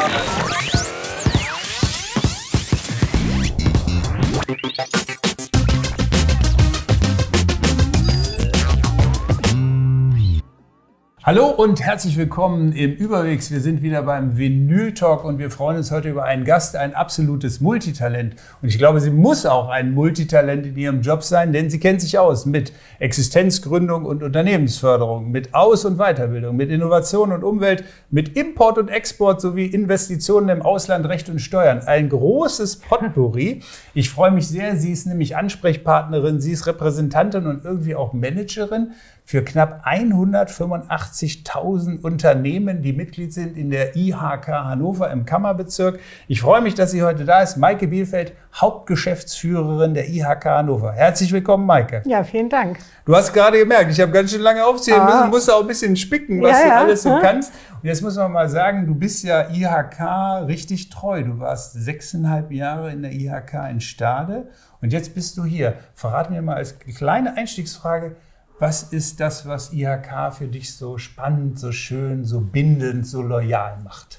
Hallo und herzlich willkommen im Überwegs. Wir sind wieder beim Vinyl Talk und wir freuen uns heute über einen Gast, ein absolutes Multitalent. Und ich glaube, sie muss auch ein Multitalent in ihrem Job sein, denn sie kennt sich aus mit Existenzgründung und Unternehmensförderung, mit Aus- und Weiterbildung, mit Innovation und Umwelt, mit Import und Export sowie Investitionen im Ausland, Recht und Steuern. Ein großes Potpourri. Ich freue mich sehr. Sie ist nämlich Ansprechpartnerin, sie ist Repräsentantin und irgendwie auch Managerin für knapp 185.000 Unternehmen, die Mitglied sind in der IHK Hannover im Kammerbezirk. Ich freue mich, dass sie heute da ist. Maike Bielfeld, Hauptgeschäftsführerin der IHK Hannover. Herzlich willkommen, Maike. Ja, vielen Dank. Du hast gerade gemerkt, ich habe ganz schön lange aufzählen müssen, musst auch ein bisschen spicken, was du alles so kannst. Und jetzt muss man mal sagen, du bist ja IHK richtig treu. Du warst 6,5 Jahre in der IHK in Stade und jetzt bist du hier. Verrat mir mal als kleine Einstiegsfrage, was ist das, was IHK für dich so spannend, so schön, so bindend, so loyal macht?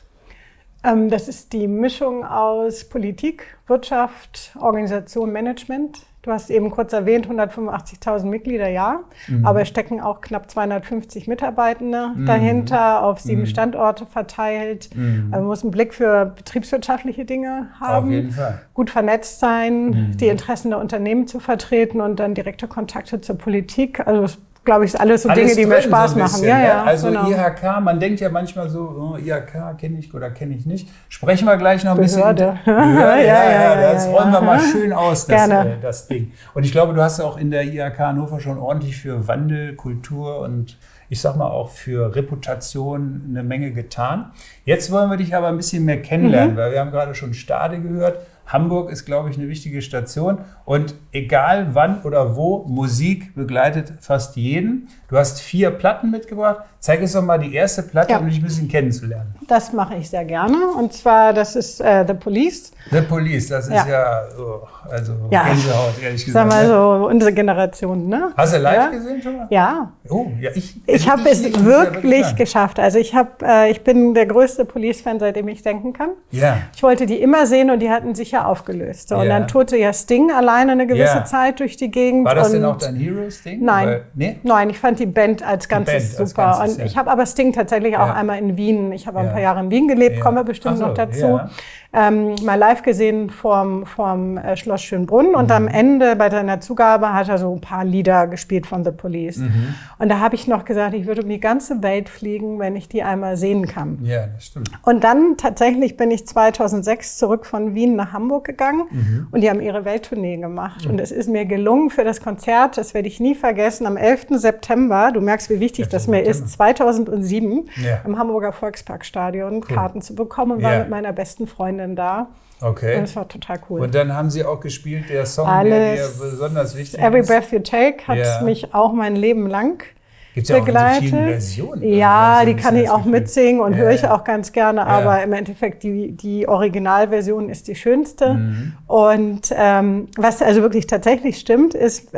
Das ist die Mischung aus Politik, Wirtschaft, Organisation, Management. Du hast eben kurz erwähnt, 185.000 Mitglieder, ja. Aber es stecken auch knapp 250 Mitarbeitende dahinter, auf 7 Standorte verteilt. Man muss einen Blick für betriebswirtschaftliche Dinge haben. Auf jeden Fall. Gut vernetzt sein, die Interessen der Unternehmen zu vertreten und dann direkte Kontakte zur Politik. Also das, glaube ich, ist alles so Dinge, die mir Spaß machen. Ja, also genau. IHK, man denkt ja manchmal so, oh, IHK kenne ich oder kenne ich nicht. Sprechen wir gleich noch ein Behörde. bisschen. Behörde. Das räumen wir mal schön aus, das Ding. Und ich glaube, du hast auch in der IHK Hannover schon ordentlich für Wandel, Kultur und ich sag mal auch für Reputation eine Menge getan. Jetzt wollen wir dich aber ein bisschen mehr kennenlernen, weil wir haben gerade schon Stade gehört. Hamburg ist, glaube ich, eine wichtige Station und egal wann oder wo, Musik begleitet fast jeden. Du hast 4 Platten mitgebracht. Zeig uns doch mal die erste Platte, um dich ein bisschen kennenzulernen. Das mache ich sehr gerne und zwar, das ist The Police. The Police, das ist Gänsehaut, ehrlich gesagt. Sag mal so, unsere Generation, ne? Hast du live gesehen schon mal? Ja. Oh, ja, ich habe es wirklich geschafft. Also ich bin der größte Police-Fan, seitdem ich denken kann. Ja. Ich wollte die immer sehen und die hatten sich ja aufgelöst. So, und dann tourte ja Sting alleine eine gewisse Zeit durch die Gegend. War das denn auch dein Hero-Sting? Nein. Nein, ich fand die Band als Ganzes super. Und ich habe aber Sting tatsächlich auch einmal in Wien. Ich habe ein paar Jahre in Wien gelebt, kommen wir bestimmt noch dazu. Mal live gesehen vorm Schloss Schönbrunn und am Ende bei seiner Zugabe hat er so ein paar Lieder gespielt von The Police. Und da habe ich noch gesagt, ich würde um die ganze Welt fliegen, wenn ich die einmal sehen kann. Ja, das stimmt. Und dann tatsächlich bin ich 2006 zurück von Wien nach Hamburg gegangen und die haben ihre Welttournee gemacht. Und es ist mir gelungen für das Konzert, das werde ich nie vergessen, am 11. September, du merkst, wie wichtig das mir ist, 2007 im Hamburger Volksparkstadion Karten zu bekommen und war mit meiner besten Freundin da. Okay. Und das war total cool. Und dann haben sie auch gespielt, der Song, der dir besonders wichtig ist. Every Breath You Take hat mich auch mein Leben lang Gibt's ja begleitet. Auch in so vielen Versionen. Ja, so die kann ich auch mitsingen und höre ich auch ganz gerne, aber im Endeffekt die Originalversion ist die schönste. Und was also wirklich tatsächlich stimmt, ist,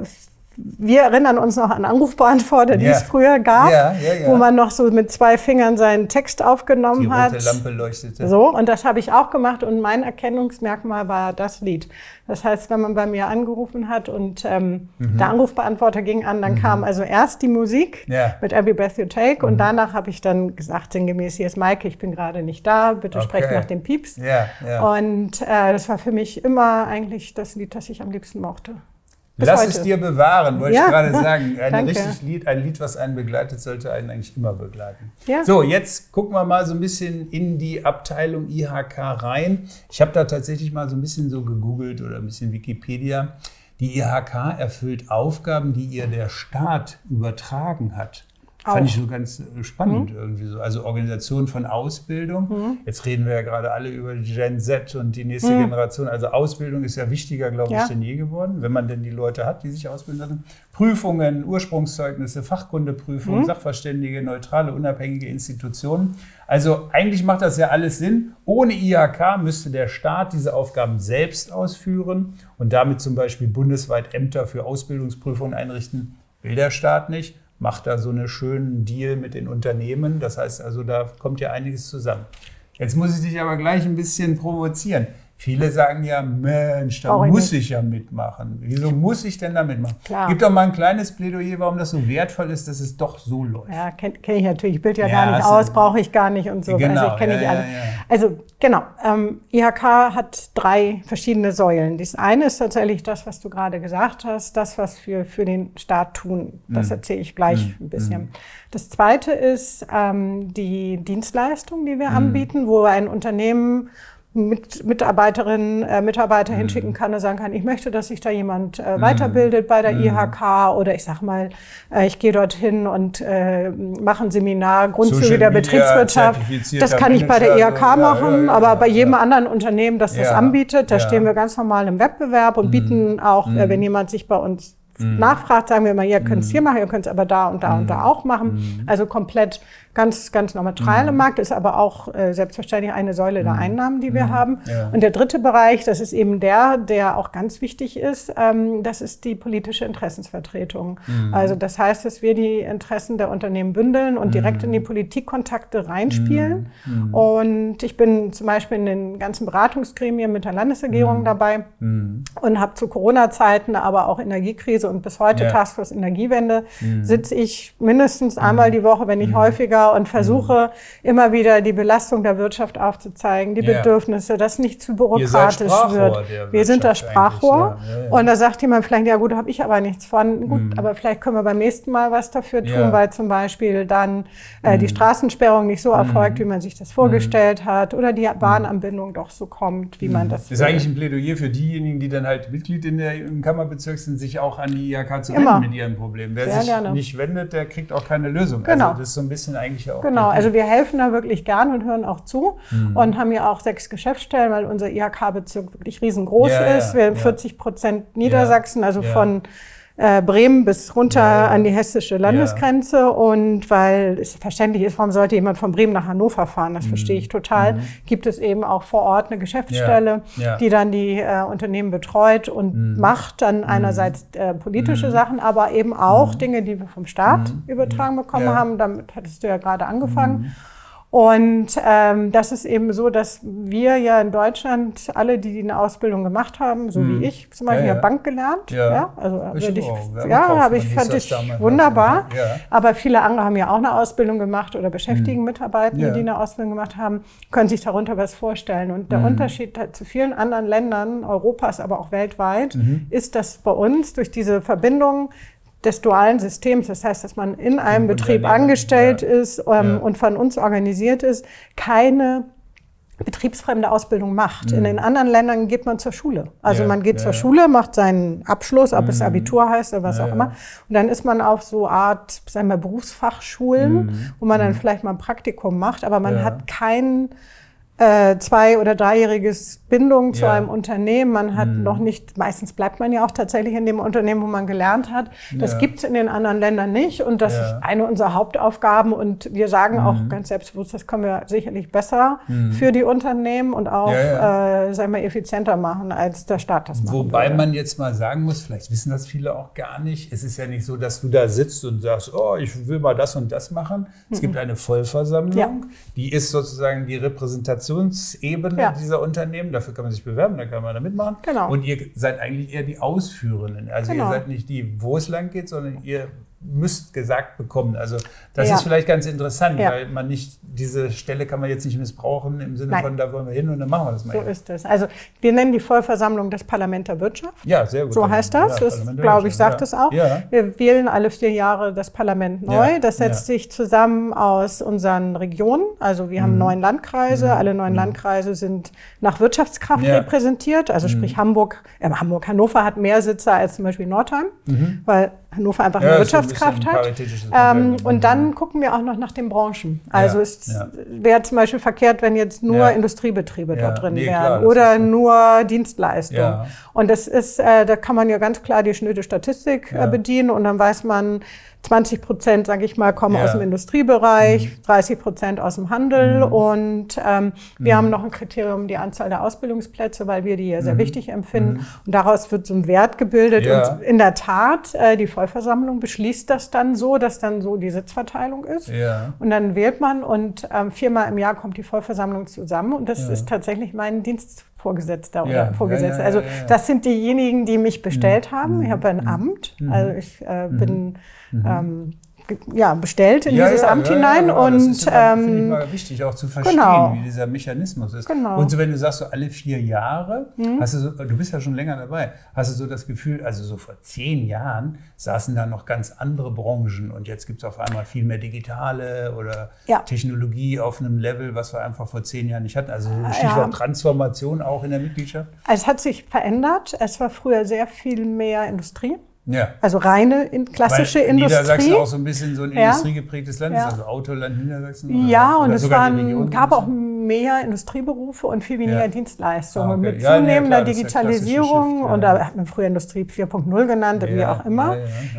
wir erinnern uns noch an Anrufbeantworter, die es früher gab, wo man noch so mit 2 Fingern seinen Text aufgenommen hat. Die rote Lampe leuchtete. So, und das habe ich auch gemacht und mein Erkennungsmerkmal war das Lied. Das heißt, wenn man bei mir angerufen hat und der Anrufbeantworter ging an, dann kam also erst die Musik mit Every Breath You Take und danach habe ich dann gesagt, sinngemäß, hier ist Maike, ich bin gerade nicht da, bitte sprecht nach dem Pieps. Und das war für mich immer eigentlich das Lied, das ich am liebsten mochte. Lass es dir bewahren, wollte ich gerade sagen. Ein Lied, was einen begleitet, sollte einen eigentlich immer begleiten. Ja. So, jetzt gucken wir mal so ein bisschen in die Abteilung IHK rein. Ich habe da tatsächlich mal so ein bisschen so gegoogelt oder ein bisschen Wikipedia. Die IHK erfüllt Aufgaben, die ihr der Staat übertragen hat. Fand ich so ganz spannend irgendwie so. Also Organisation von Ausbildung. Jetzt reden wir ja gerade alle über die Gen Z und die nächste Generation. Also Ausbildung ist ja wichtiger, glaube ich, denn je geworden, wenn man denn die Leute hat, die sich ausbilden lassen. Prüfungen, Ursprungszeugnisse, Fachkundeprüfungen, Sachverständige, neutrale, unabhängige Institutionen. Also eigentlich macht das ja alles Sinn. Ohne IHK müsste der Staat diese Aufgaben selbst ausführen und damit zum Beispiel bundesweit Ämter für Ausbildungsprüfungen einrichten. Will der Staat nicht. Macht da so einen schönen Deal mit den Unternehmen. Das heißt also, da kommt ja einiges zusammen. Jetzt muss ich dich aber gleich ein bisschen provozieren. Viele sagen ja, Mensch, da muss ich ja mitmachen. Wieso muss ich denn da mitmachen? Klar. Gib doch mal ein kleines Plädoyer, warum das so wertvoll ist, dass es doch so läuft. Ja, kenn ich natürlich. Ich bilde ja gar nicht aus, brauche ich gar nicht und so. Genau, also ich kenne nicht alle. Also genau, IHK hat 3 verschiedene Säulen. Das eine ist tatsächlich das, was du gerade gesagt hast, das, was wir für den Staat tun. Das erzähle ich gleich ein bisschen. Das zweite ist die Dienstleistung, die wir anbieten, wo ein Unternehmen Mitarbeiterinnen, Mitarbeiter hinschicken kann und sagen kann, ich möchte, dass sich da jemand weiterbildet bei der IHK oder ich sag mal, ich gehe dorthin und mache ein Seminar, Grundzüge der Betriebswirtschaft. Das kann ich bei der IHK machen, aber bei jedem anderen Unternehmen, das das anbietet, da stehen wir ganz normal im Wettbewerb und bieten auch, wenn jemand sich bei uns nachfragt, sagen wir immer, ihr könnt es hier machen, ihr könnt es aber da und da und da auch machen. Also komplett ganz neutral im Markt, ist aber auch selbstverständlich eine Säule der Einnahmen, die wir haben. Ja. Und der dritte Bereich, das ist eben der auch ganz wichtig ist, das ist die politische Interessensvertretung. Also das heißt, dass wir die Interessen der Unternehmen bündeln und direkt in die Politikkontakte reinspielen. Und ich bin zum Beispiel in den ganzen Beratungsgremien mit der Landesregierung dabei und habe zu Corona-Zeiten, aber auch Energiekrise und bis heute Taskforce Energiewende, sitze ich mindestens einmal die Woche, wenn nicht häufiger, und versuche immer wieder die Belastung der Wirtschaft aufzuzeigen, die Bedürfnisse, dass nicht zu bürokratisch wird. Wir sind das Sprachrohr. Und da sagt jemand vielleicht, ja gut, habe ich aber nichts von. Gut, aber vielleicht können wir beim nächsten Mal was dafür tun, weil zum Beispiel dann die Straßensperrung nicht so erfolgt, wie man sich das vorgestellt hat, oder die Bahnanbindung doch so kommt, wie man das will. Das ist eigentlich ein Plädoyer für diejenigen, die dann halt Mitglied im Kammerbezirk sind, sich auch an die IHK zu wenden mit ihrem Problem. Wer sich nicht wendet, der kriegt auch keine Lösung. Genau. Also das ist so ein bisschen eigentlich auch. Genau, also wir helfen da wirklich gern und hören auch zu und haben ja auch 6 Geschäftsstellen, weil unser IHK-Bezirk wirklich riesengroß ist. Wir haben 40% Niedersachsen, also von Bremen bis runter an die hessische Landesgrenze. Und weil es verständlich ist, warum sollte jemand von Bremen nach Hannover fahren, das verstehe ich total, gibt es eben auch vor Ort eine Geschäftsstelle, die dann die Unternehmen betreut und macht dann einerseits politische Sachen, aber eben auch Dinge, die wir vom Staat übertragen bekommen haben. Damit hattest du ja gerade angefangen. Und das ist eben so, dass wir ja in Deutschland alle, die eine Ausbildung gemacht haben, so wie ich zum Beispiel, Bank gelernt. Also fand ich wunderbar. Aber viele andere haben ja auch eine Ausbildung gemacht oder beschäftigen Mitarbeitende, die eine Ausbildung gemacht haben, können sich darunter was vorstellen. Und der Unterschied zu vielen anderen Ländern Europas, aber auch weltweit, ist, dass bei uns durch diese Verbindung des dualen Systems, das heißt, dass man in einem Betrieb angestellt ist und von uns organisiert ist, keine betriebsfremde Ausbildung macht. In den anderen Ländern geht man zur Schule. Also man geht zur Schule, macht seinen Abschluss, ob es Abitur heißt oder was auch immer. Und dann ist man auf so Art, sagen wir, Berufsfachschulen, wo man dann vielleicht mal ein Praktikum macht, aber man hat keinen 2- oder 3-jähriges Bindung zu einem Unternehmen. Man hat noch nicht, meistens bleibt man ja auch tatsächlich in dem Unternehmen, wo man gelernt hat. Das gibt's in den anderen Ländern nicht und das ist eine unserer Hauptaufgaben und wir sagen auch ganz selbstbewusst, das können wir sicherlich besser für die Unternehmen und auch sagen wir, effizienter machen, als der Staat das macht. Wobei man jetzt mal sagen muss, vielleicht wissen das viele auch gar nicht, es ist ja nicht so, dass du da sitzt und sagst, oh, ich will mal das und das machen. Es gibt eine Vollversammlung, die ist sozusagen die Repräsentation dieser Unternehmen. Dafür kann man sich bewerben, da kann man da mitmachen. Genau. Und ihr seid eigentlich eher die Ausführenden. Also ihr seid nicht die, wo es lang geht, sondern ihr müsst gesagt bekommen. Also das ist vielleicht ganz interessant, weil man nicht, diese Stelle kann man jetzt nicht missbrauchen im Sinne von, da wollen wir hin und dann machen wir das mal. So ist es. Also wir nennen die Vollversammlung das Parlament der Wirtschaft. Ja, sehr gut. So heißt das. Das, glaube ich, sagt es auch. Ja. Wir wählen alle 4 Jahre das Parlament neu. Das setzt sich zusammen aus unseren Regionen. Also wir haben 9 Landkreise. Alle 9 Landkreise sind nach Wirtschaftskraft repräsentiert. Also sprich Hannover hat mehr Sitze als zum Beispiel Nordheim, weil Hannover einfach eine Wirtschaftskraft hat. Und dann gucken wir auch noch nach den Branchen. Also es wäre zum Beispiel verkehrt, wenn jetzt nur Industriebetriebe dort drin wären oder nur Dienstleistungen. Und das ist, da kann man ja ganz klar die schnöde Statistik bedienen und dann weiß man, 20%, sage ich mal, kommen aus dem Industriebereich, 30% aus dem Handel und wir haben noch ein Kriterium, die Anzahl der Ausbildungsplätze, weil wir die ja sehr wichtig empfinden und daraus wird so ein Wert gebildet und in der Tat, die Vollversammlung beschließt das dann so, dass dann so die Sitzverteilung ist und dann wählt man und 4-mal im Jahr kommt die Vollversammlung zusammen und das ist tatsächlich mein Dienstvorgesetzter oder Vorgesetzter. Also das sind diejenigen, die mich bestellt haben. Ich habe ein Amt, also ich bin bestellt in dieses Amt hinein. Und das ist finde ich mal wichtig, auch zu verstehen, wie dieser Mechanismus ist. Und so, wenn du sagst, so alle 4 Jahre, hast du du bist ja schon länger dabei, hast du so das Gefühl, also so vor 10 Jahren saßen da noch ganz andere Branchen und jetzt gibt es auf einmal viel mehr digitale oder Technologie auf einem Level, was wir einfach vor 10 Jahren nicht hatten. Also Stichwort Transformation auch in der Mitgliedschaft. Es hat sich verändert. Es war früher sehr viel mehr Industrie. Ja. Also reine klassische Industrie. Niedersachsen auch so ein bisschen so ein industriegeprägtes Land ist, also Autoland Niedersachsen. Ja, und es gab auch mehr Industrieberufe und viel weniger Dienstleistungen. Und mit zunehmender Digitalisierung, und da hat man früher Industrie 4.0 genannt, wie auch immer,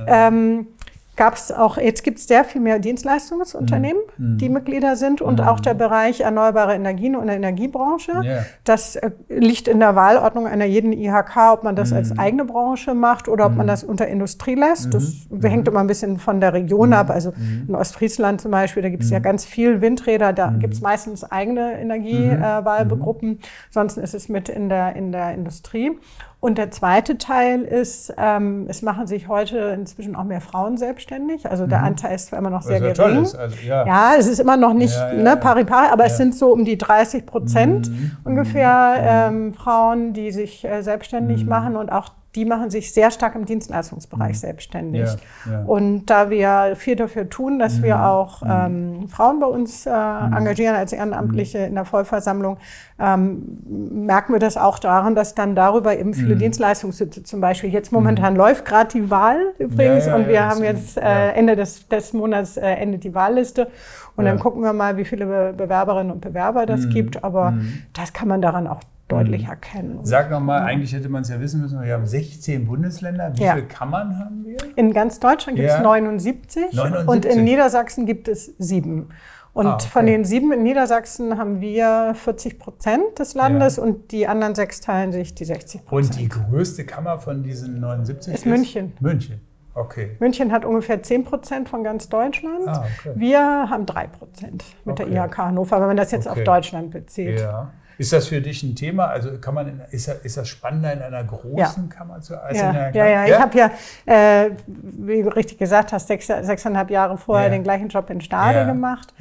gab es auch, jetzt gibt es sehr viel mehr Dienstleistungsunternehmen, die Mitglieder sind und auch der Bereich erneuerbare Energien und Energiebranche. Das liegt in der Wahlordnung einer jeden IHK, ob man das als eigene Branche macht oder ob man das unter Industrie lässt. Das hängt immer ein bisschen von der Region ab. Also in Ostfriesland zum Beispiel, da gibt es ja ganz viel Windräder, da gibt es meistens eigene Energiewahlgruppen, sonst ist es mit in der Industrie. Und der zweite Teil ist, es machen sich heute inzwischen auch mehr Frauen selbstständig. Also der Anteil ist zwar immer noch sehr gering. Ja, es ist immer noch nicht pari pari, aber es sind so um die 30% ungefähr Frauen, die sich selbstständig machen und auch die machen sich sehr stark im Dienstleistungsbereich selbstständig. Und da wir viel dafür tun, dass wir auch Frauen bei uns engagieren als Ehrenamtliche in der Vollversammlung, merken wir das auch daran, dass dann darüber eben viele Dienstleistungssitze zum Beispiel, jetzt momentan läuft gerade die Wahl übrigens und wir haben jetzt Ende des Monats endet die Wahlliste und dann gucken wir mal, wie viele Bewerberinnen und Bewerber das gibt, aber das kann man daran auch deutlich erkennen. Sag nochmal, eigentlich hätte man es ja wissen müssen, wir haben 16 Bundesländer. Wie viele Kammern haben wir? In ganz Deutschland gibt es 79 und in Niedersachsen gibt es 7. Und von den 7 in Niedersachsen haben wir 40% des Landes und die anderen 6 teilen sich die 60%. Und die größte Kammer von diesen 79 ist München. München. Okay. München hat ungefähr 10% von ganz Deutschland. Wir haben 3% mit der IHK Hannover, wenn man das jetzt auf Deutschland bezieht. Ja. Ist das für dich ein Thema? Also ist das spannender in einer großen Kammer zu als in einer kleinen? Ich habe wie du richtig gesagt hast, 6,5 Jahre vorher den gleichen Job in Stade gemacht.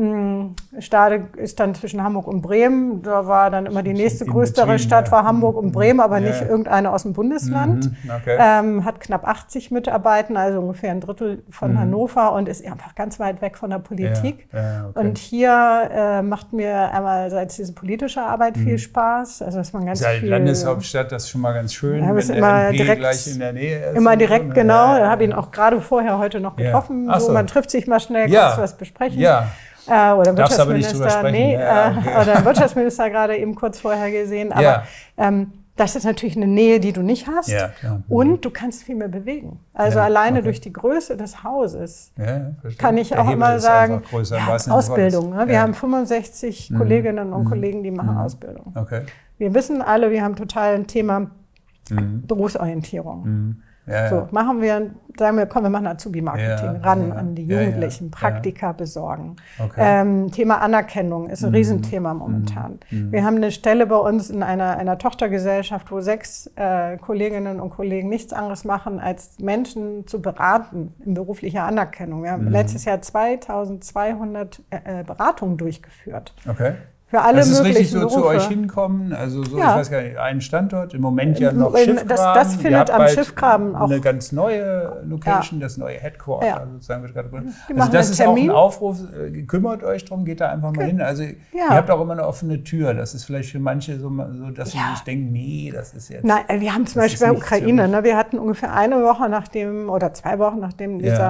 Stade ist dann zwischen Hamburg und Bremen. Da war dann immer die nächste größere Stadt war Hamburg und Bremen, aber nicht irgendeine aus dem Bundesland. Hat knapp 80 Mitarbeiter, also ungefähr ein Drittel von Hannover und ist einfach ganz weit weg von der Politik. Und hier macht mir einerseits diese politische Arbeit viel Spaß. Also dass man ganz viel Landeshauptstadt, das ist schon mal ganz schön, wenn der MP direkt, gleich in der Nähe ist. Immer direkt, genau. Ich habe ihn auch gerade heute noch getroffen. So, man trifft sich mal schnell, kurz was besprechen. Oder Wirtschaftsminister, oder Wirtschaftsminister gerade eben kurz vorher gesehen. Aber das ist natürlich eine Nähe, die du nicht hast. Und du kannst viel mehr bewegen. Also alleine durch die Größe des Hauses kann ich auch immer sagen, Ausbildung. Ne? Wir haben 65 Kolleginnen und Kollegen, die machen Ausbildung. Wir wissen alle, wir haben total ein Thema Berufsorientierung. So, sagen wir, komm, wir machen Azubi-Marketing, ran an die Jugendlichen, Praktika besorgen. Thema Anerkennung ist ein Riesenthema momentan. Wir haben eine Stelle bei uns in einer Tochtergesellschaft, wo 6 Kolleginnen und Kollegen nichts anderes machen, als Menschen zu beraten in beruflicher Anerkennung. Wir haben letztes Jahr 2200 Beratungen durchgeführt. Für alle möglichen Berufe. Das ist richtig so zu euch hinkommen, also so, ich weiß gar nicht, einen Standort, im Moment ja noch Schiffgraben. Das findet am Schiffgraben auch. Eine ganz neue Location, das neue Headquarter sozusagen. Also das ist auch ein Aufruf, kümmert euch drum, geht da einfach mal hin. Also ihr habt auch immer eine offene Tür, das ist vielleicht für manche so dass sie sich denken, nee, das ist jetzt... Nein, wir haben zum Beispiel bei Ukraine, wir hatten ungefähr eine Woche nachdem, oder 2 Wochen nachdem dieser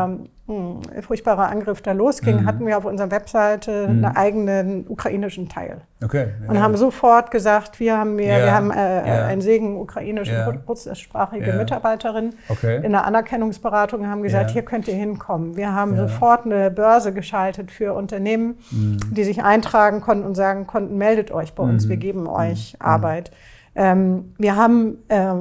furchtbarer Angriff da losging, hatten wir auf unserer Webseite einen eigenen ukrainischen Teil. Okay. Ja. Und haben sofort gesagt, wir haben einen Segen ukrainische russischsprachige Mitarbeiterin in der Anerkennungsberatung, haben gesagt, hier könnt ihr hinkommen. Wir haben sofort eine Börse geschaltet für Unternehmen, die sich eintragen konnten und sagen konnten, meldet euch bei uns, wir geben euch Arbeit. Wir haben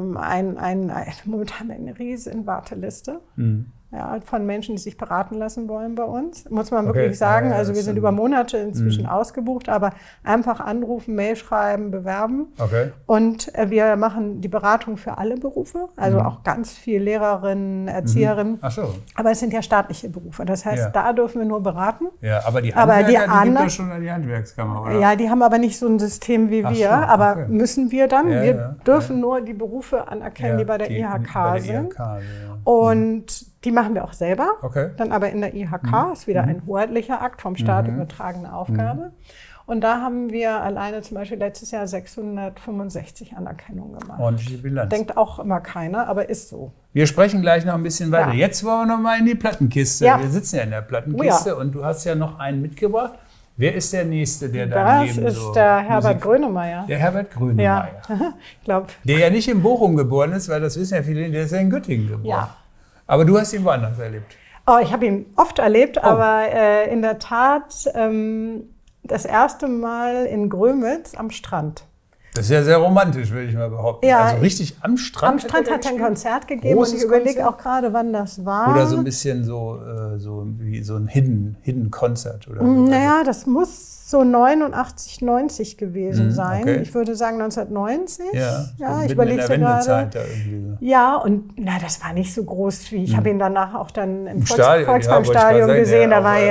momentan eine riesen Warteliste. Ja, von Menschen, die sich beraten lassen wollen bei uns, muss man wirklich sagen. Also wir sind über Monate inzwischen ausgebucht, aber einfach anrufen, Mail schreiben, bewerben. Und wir machen die Beratung für alle Berufe, also auch ganz viel Lehrerinnen, Erzieherinnen. Ach so. Aber es sind ja staatliche Berufe, das heißt, da dürfen wir nur beraten. Ja, aber die Handwerker, die gibt es schon an die Handwerkskammer, oder? Ja, die haben aber nicht so ein System wie wir, aber müssen wir dann. Wir dürfen nur die Berufe anerkennen, die bei der IHK sind. Und die machen wir auch selber, dann aber in der IHK, ist wieder ein hoheitlicher Akt, vom Staat übertragene Aufgabe. Und da haben wir alleine zum Beispiel letztes Jahr 665 Anerkennungen gemacht. Ordentliche Bilanz. Denkt auch immer keiner, aber ist so. Wir sprechen gleich noch ein bisschen weiter. Jetzt wollen wir noch mal in die Plattenkiste. Wir sitzen ja in der Plattenkiste und du hast ja noch einen mitgebracht. Wer ist der Nächste, der da neben Das ist der Herbert Grönemeyer. Der Herbert Grönemeyer. Ich glaube. Der ja nicht in Bochum geboren ist, weil das wissen ja viele, der ist ja in Göttingen geboren. Ja. Aber du hast ihn woanders erlebt. Oh, ich habe ihn oft erlebt, aber in der Tat das erste Mal in Grömitz am Strand. Das ist ja sehr romantisch, würde ich mal behaupten. Ja, also richtig am Strand. Am Strand hat er ein Konzert gegeben und ich überlege auch gerade, wann das war. Oder so ein bisschen so wie so ein Hidden Concert oder so. Naja, das muss so 89, 90 gewesen sein. Ich würde sagen 1990. Ja, ich überlege gerade. So. Ja, und das war nicht so groß wie. Ich habe ihn danach auch dann im Volksparkstadion gesehen. Da war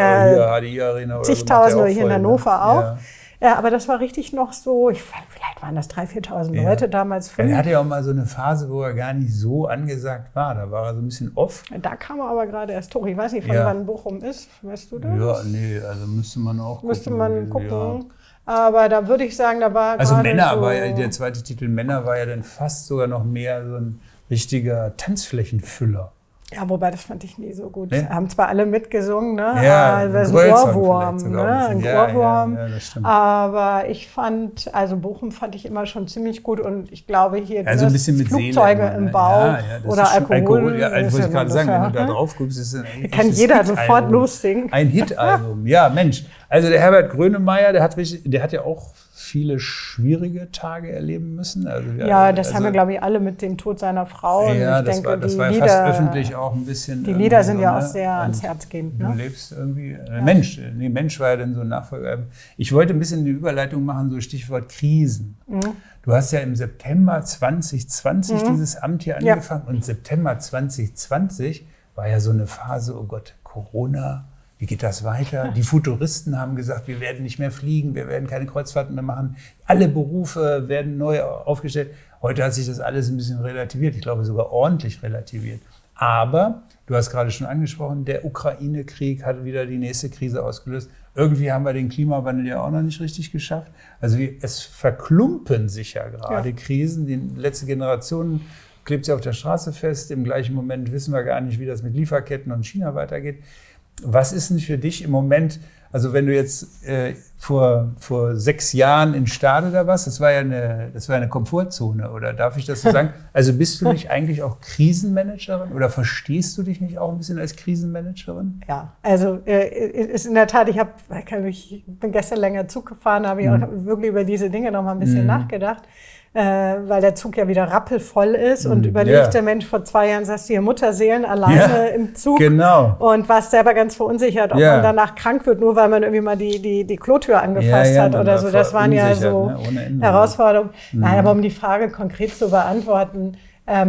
ja zigtausende hier in Hannover auch. Ja, aber das war richtig noch so, vielleicht waren das 3.000, 4.000 Leute damals. Er hatte ja auch mal so eine Phase, wo er gar nicht so angesagt war. Da war er so ein bisschen off. Da kam er aber gerade erst hoch. Ich weiß nicht, von wann Bochum ist. Weißt du das? Ja, nee, also müsste man auch gucken. Müsste man gucken. Ja. Aber da würde ich sagen, da war also Männer, so war ja, der zweite Titel Männer war ja dann fast sogar noch mehr so ein richtiger Tanzflächenfüller. Ja, wobei, das fand ich nie so gut. Nee? Haben zwar alle mitgesungen, ne? Ja, das ist ein Ohrwurm, ne? Ein Ohrwurm. Ja, das stimmt. Aber ich fand, also Bochum fand ich immer schon ziemlich gut und ich glaube hier also ein bisschen mit Flugzeuge Seele, im Bauch oder Alkohol. Ja, wollte ich gerade sagen, wenn du da drauf guckst, ist es ein kann jeder sofort lossingen. Ein Hitalbum, ja, Mensch. Also der Herbert Grönemeyer, der hat ja auch viele schwierige Tage erleben müssen. Also, das haben wir, glaube ich, alle mit dem Tod seiner Frau. Ja, und ich denke, das war Lieder, fast öffentlich auch ein bisschen. Die Lieder sind ja auch sehr ans Herz gehend. Du lebst irgendwie. Mensch war ja dann so ein Nachfolger. Ich wollte ein bisschen eine Überleitung machen, so Stichwort Krisen. Du hast ja im September 2020 dieses Amt hier angefangen und September 2020 war ja so eine Phase, oh Gott, Corona. Wie geht das weiter? Die Futuristen haben gesagt, wir werden nicht mehr fliegen, wir werden keine Kreuzfahrten mehr machen. Alle Berufe werden neu aufgestellt. Heute hat sich das alles ein bisschen relativiert, ich glaube sogar ordentlich relativiert. Aber, du hast gerade schon angesprochen, der Ukraine-Krieg hat wieder die nächste Krise ausgelöst. Irgendwie haben wir den Klimawandel ja auch noch nicht richtig geschafft. Also es verklumpen sich ja gerade Krisen. Die letzte Generation klebt sie auf der Straße fest. Im gleichen Moment wissen wir gar nicht, wie das mit Lieferketten und China weitergeht. Was ist denn für dich im Moment, also wenn du jetzt vor 6 Jahren in Stade da warst, das war ja eine Komfortzone, oder darf ich das so sagen? Also bist du nicht eigentlich auch Krisenmanagerin oder verstehst du dich nicht auch ein bisschen als Krisenmanagerin? Ja, also ist in der Tat, ich bin gestern länger Zug gefahren, habe ich auch wirklich über diese Dinge noch mal ein bisschen nachgedacht. Weil der Zug ja wieder rappelvoll ist und überlegt der Mensch, vor 2 Jahren saß du hier Mutterseelen alleine im Zug und warst selber ganz verunsichert, ob man danach krank wird, nur weil man irgendwie mal die Klotür angefasst hat oder so. Das waren ja so Herausforderungen. Nein, aber um die Frage konkret zu beantworten,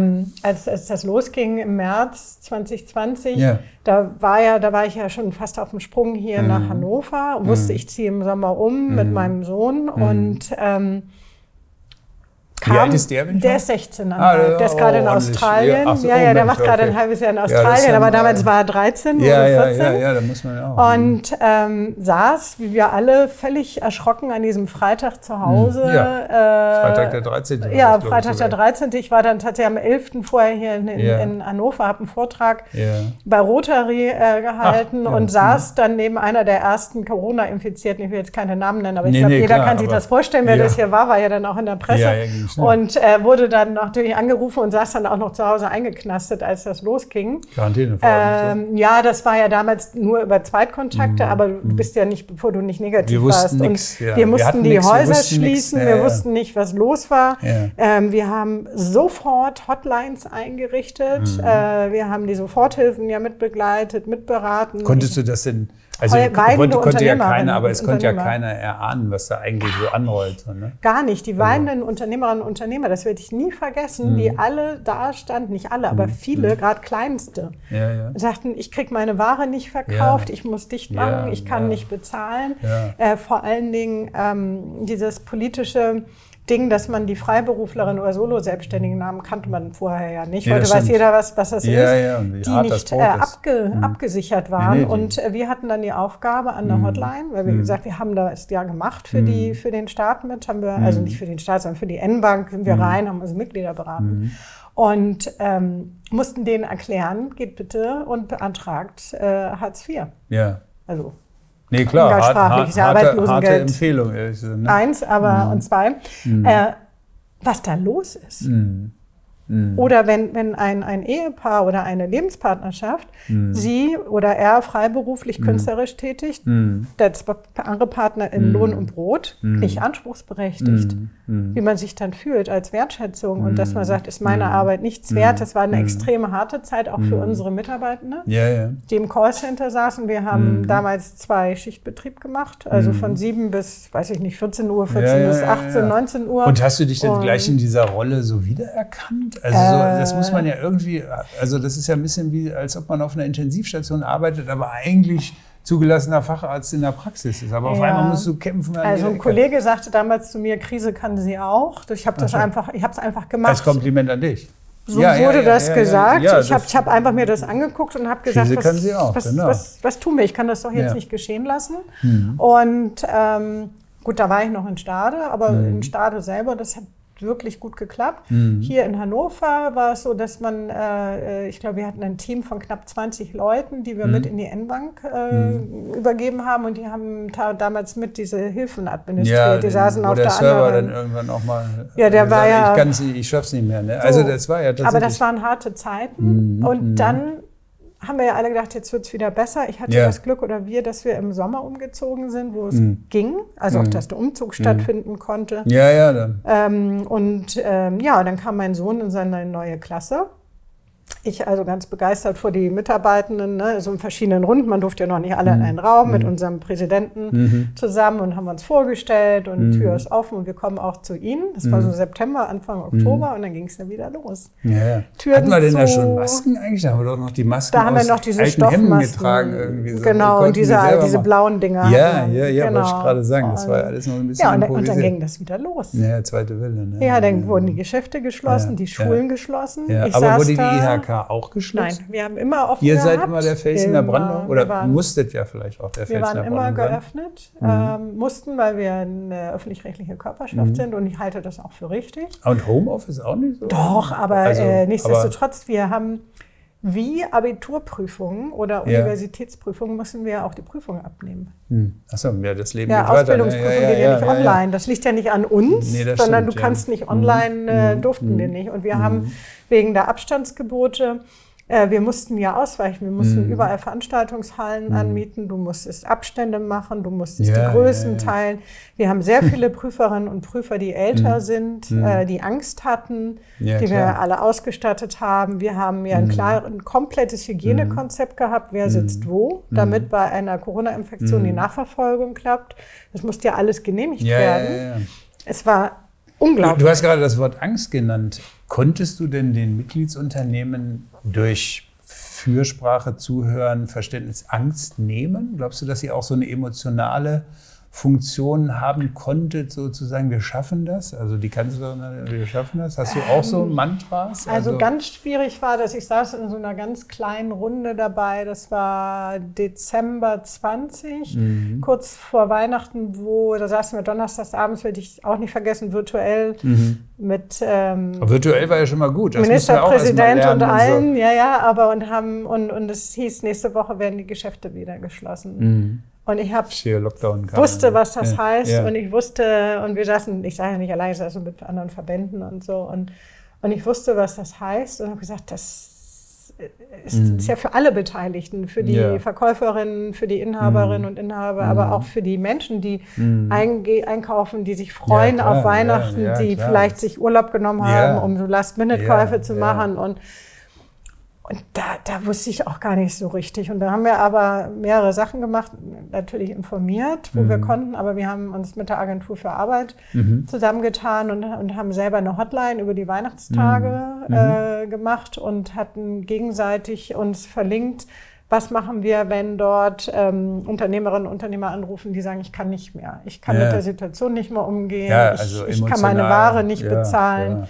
als das losging im März 2020, da war ich ja schon fast auf dem Sprung hier nach Hannover, wusste, ich ziehe im Sommer mit meinem Sohn und Wie alt ist der? Der ist 16. Der ist gerade in Australien. Der macht gerade ein halbes Jahr in Australien, aber damals war er 13 oder 14. Ja, da muss man ja auch. Und saß, wie wir alle, völlig erschrocken an diesem Freitag zu Hause. Freitag der 13. Ja, Freitag der 13. Ich war dann tatsächlich am 11. vorher hier in Hannover, habe einen Vortrag bei Rotary gehalten und saß dann neben einer der ersten Corona-Infizierten. Ich will jetzt keine Namen nennen, aber ich glaube, jeder kann sich das vorstellen, wer das hier war ja dann auch in der Presse. Und wurde dann natürlich angerufen und saß dann auch noch zu Hause eingeknastet, als das losging. Quarantäne ja, das war ja damals nur über Zweitkontakte, aber du bist ja nicht, bevor du nicht negativ warst. Wir mussten die Häuser schließen, wir wussten nicht, was los war. Wir haben sofort Hotlines eingerichtet. Wir haben die Soforthilfen ja mitbegleitet, mitberaten. Konntest du das denn? Also konnte ja keiner, aber es konnte ja keiner erahnen, was da eigentlich so anrollt. Ne? Gar nicht. Die weinenden Unternehmerinnen und Unternehmer, das werde ich nie vergessen, die alle da standen, nicht alle, aber viele, gerade Kleinste, sagten, ich kriege meine Ware nicht verkauft, ich muss dicht machen, ich kann nicht bezahlen. Vor allen Dingen dieses politische Ding, dass man die Freiberuflerin oder Solo-Selbstständigen Namen kannte man vorher ja nicht. Heute weiß jeder, was das ist, die nicht abgesichert waren. Und wir hatten dann die Aufgabe an der Hotline, weil wir gesagt, wir haben das ja gemacht für den Staat mit, haben wir, also nicht für den Staat, sondern für die N-Bank sind wir rein, haben unsere Mitglieder beraten. Und mussten denen erklären, geht bitte und beantragt Hartz IV. Ja. Also nee, klar, harte Empfehlung. Eins, aber und zwei. Was da los ist. Oder wenn ein Ehepaar oder eine Lebenspartnerschaft sie oder er freiberuflich künstlerisch tätigt, der andere Partner in Lohn und Brot, nicht anspruchsberechtigt, wie man sich dann fühlt als Wertschätzung und dass man sagt, ist meine Arbeit nichts wert. Das war eine extrem harte Zeit auch für unsere Mitarbeitenden, die im Callcenter saßen. Wir haben damals 2 Schichtbetrieb gemacht, also von 7 bis, weiß ich nicht, 14 Uhr, 14 bis 18, 19 Uhr. Und hast du dich dann gleich in dieser Rolle so wiedererkannt? Also das muss man ja irgendwie, also das ist ja ein bisschen wie, als ob man auf einer Intensivstation arbeitet, aber eigentlich zugelassener Facharzt in der Praxis ist. Aber auf einmal musst du kämpfen. Also ein Kollege sagte damals zu mir, Krise kann sie auch. Ich habe es einfach gemacht. Als Kompliment an dich. So wurde das gesagt. Ich habe einfach mir das angeguckt und habe gesagt, was tun wir? Ich kann das doch jetzt nicht geschehen lassen. Und gut, da war ich noch in Stade, aber in Stade selber, das hat wirklich gut geklappt. Hier in Hannover war es so, dass man, ich glaube, wir hatten ein Team von knapp 20 Leuten, die wir mit in die N-Bank übergeben haben und die haben damals mit diese Hilfen administriert. Die saßen auf der Server anderen. dann irgendwann auch mal. Ja, der war ja. Ich schaff's nicht mehr. Ne? Also das war ja tatsächlich. Aber das waren harte Zeiten und dann haben wir ja alle gedacht, jetzt wird es wieder besser. Ich hatte das Glück, oder wir, dass wir im Sommer umgezogen sind, wo es ging. Also auch, dass der Umzug stattfinden konnte. Und dann kam mein Sohn in seine neue Klasse. Ich also ganz begeistert vor die Mitarbeitenden, ne, so in verschiedenen Runden. Man durfte ja noch nicht alle in einen Raum mit unserem Präsidenten zusammen und haben uns vorgestellt und die Tür ist offen und wir kommen auch zu Ihnen. Das war so September, Anfang Oktober und dann ging es dann wieder los. Hatten wir denn da schon Masken eigentlich? Da haben wir doch noch die Masken da haben wir noch diese Stoffmasken getragen. Irgendwie so. Genau, und diese blauen Dinger. Wollte ich gerade sagen. Das war ja alles noch ein bisschen improvisiert. Und dann ging das wieder los. Ja, zweite Welle. Ne? Ja, dann wurden die Geschäfte geschlossen, die Schulen geschlossen. Aber wurde die IHK auch geschlossen? Nein, wir haben immer offen gehabt. Ihr seid immer der Felsen der Brandung? Oder musstet ja vielleicht auch der Felsen der Brandung? Wir waren immer geöffnet, mussten, weil wir eine öffentlich-rechtliche Körperschaft sind und ich halte das auch für richtig. Und Homeoffice auch nicht so? Doch, aber nichtsdestotrotz, wir haben wie Abiturprüfungen oder Universitätsprüfungen müssen wir auch die Prüfungen abnehmen. Achso, das Leben geht weiter. Ausbildungsprüfungen gehen ja nicht online. Das liegt ja nicht an uns, sondern du kannst nicht online, durften wir nicht. Und wir haben wegen der Abstandsgebote, wir mussten ja ausweichen, wir mussten überall Veranstaltungshallen anmieten, du musstest Abstände machen, du musstest die Größen teilen. Wir haben sehr viele Prüferinnen und Prüfer, die älter sind, die Angst hatten, die wir alle ausgestattet haben. Wir haben ja ein komplettes Hygienekonzept gehabt, wer sitzt wo, damit bei einer Corona-Infektion die Nachverfolgung klappt. Das musste ja alles genehmigt werden. Es war unglaublich. Du hast gerade das Wort Angst genannt. Konntest du denn den Mitgliedsunternehmen durch Fürsprache, Zuhören, Verständnis Angst nehmen? Glaubst du, dass sie auch so eine emotionale Funktion haben konntet, sozusagen, wir schaffen das? Also die Kanzlerin, wir schaffen das. Hast du auch so Mantras? Also ganz schwierig war, dass ich saß in so einer ganz kleinen Runde dabei. Das war Dezember 20, kurz vor Weihnachten, da saßen wir donnerstagsabends, werde ich auch nicht vergessen, virtuell mit virtuell war ja schon mal gut. Das Ministerpräsident und allen, so. Und es hieß, nächste Woche werden die Geschäfte wieder geschlossen. Und ich wusste, was das heißt. Und ich wusste, und ich sage ja nicht allein, ich saß mit anderen Verbänden und so. Und ich wusste, was das heißt. Und habe gesagt, das ist ja für alle Beteiligten, für die Verkäuferinnen, für die Inhaberinnen und Inhaber, aber auch für die Menschen, die einkaufen, die sich freuen auf Weihnachten, die vielleicht sich Urlaub genommen haben, um so Last-Minute-Käufe zu machen. Und da wusste ich auch gar nicht so richtig. Und da haben wir aber mehrere Sachen gemacht, natürlich informiert, wo wir konnten. Aber wir haben uns mit der Agentur für Arbeit zusammengetan und haben selber eine Hotline über die Weihnachtstage gemacht und hatten gegenseitig uns verlinkt, was machen wir, wenn dort Unternehmerinnen und Unternehmer anrufen, die sagen, ich kann nicht mehr. Ich kann mit der Situation nicht mehr umgehen. Ich kann meine Ware nicht bezahlen.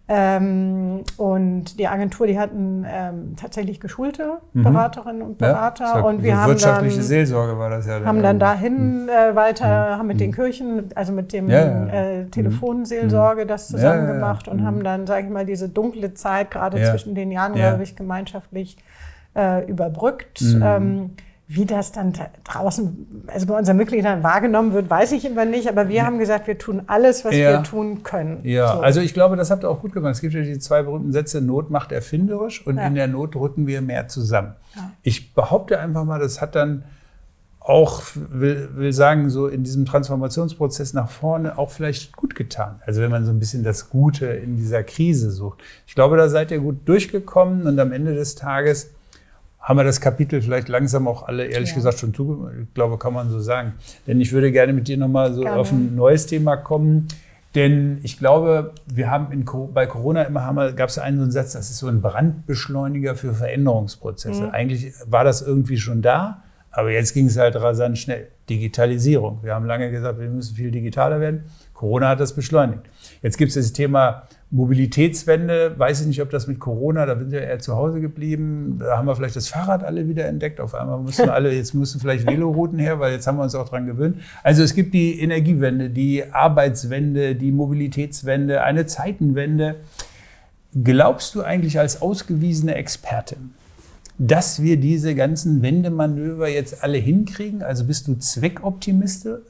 Und die Agentur, die hatten tatsächlich geschulte Beraterinnen und Berater. Und wir haben wirtschaftliche Seelsorge war das ja. Haben dann dahin haben mit den Kirchen, also mit dem Telefonseelsorge das zusammen gemacht und haben dann, sage ich mal, diese dunkle Zeit gerade zwischen den Jahren, glaube ich, gemeinschaftlich überbrückt. Wie das dann draußen, also bei unseren Mitgliedern wahrgenommen wird, weiß ich immer nicht. Aber wir haben gesagt, wir tun alles, was wir tun können. Ja, so. Also ich glaube, das habt ihr auch gut gemacht. Es gibt ja die 2 berühmten Sätze, Not macht erfinderisch und in der Not rücken wir mehr zusammen. Ja. Ich behaupte einfach mal, das hat dann auch, will sagen, so in diesem Transformationsprozess nach vorne auch vielleicht gut getan. Also wenn man so ein bisschen das Gute in dieser Krise sucht. Ich glaube, da seid ihr gut durchgekommen und am Ende des Tages haben wir das Kapitel vielleicht langsam auch alle, ehrlich gesagt, schon zugemacht. Ich glaube, kann man so sagen. Denn ich würde gerne mit dir nochmal so auf ein neues Thema kommen. Denn ich glaube, wir haben bei Corona gab es einen so einen Satz, das ist so ein Brandbeschleuniger für Veränderungsprozesse. Eigentlich war das irgendwie schon da, aber jetzt ging es halt rasant schnell. Digitalisierung. Wir haben lange gesagt, wir müssen viel digitaler werden. Corona hat das beschleunigt. Jetzt gibt es das Thema Mobilitätswende. Weiß ich nicht, ob das mit Corona, da sind wir eher zu Hause geblieben. Da haben wir vielleicht das Fahrrad alle wieder entdeckt. Auf einmal müssen vielleicht Velorouten her, weil jetzt haben wir uns auch dran gewöhnt. Also es gibt die Energiewende, die Arbeitswende, die Mobilitätswende, eine Zeitenwende. Glaubst du eigentlich als ausgewiesene Expertin, dass wir diese ganzen Wendemanöver jetzt alle hinkriegen? Also bist du Zweckoptimistin,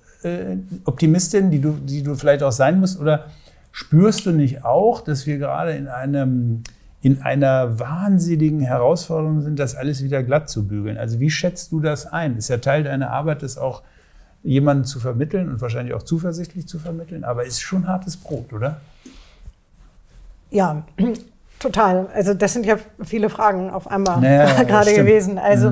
die du vielleicht auch sein musst? Oder spürst du nicht auch, dass wir gerade in einer wahnsinnigen Herausforderung sind, das alles wieder glatt zu bügeln? Also wie schätzt du das ein? Ist ja Teil deiner Arbeit, das auch jemandem zu vermitteln und wahrscheinlich auch zuversichtlich zu vermitteln. Aber ist schon hartes Brot, oder? Ja, total. Also das sind ja viele Fragen auf einmal gerade gewesen. Also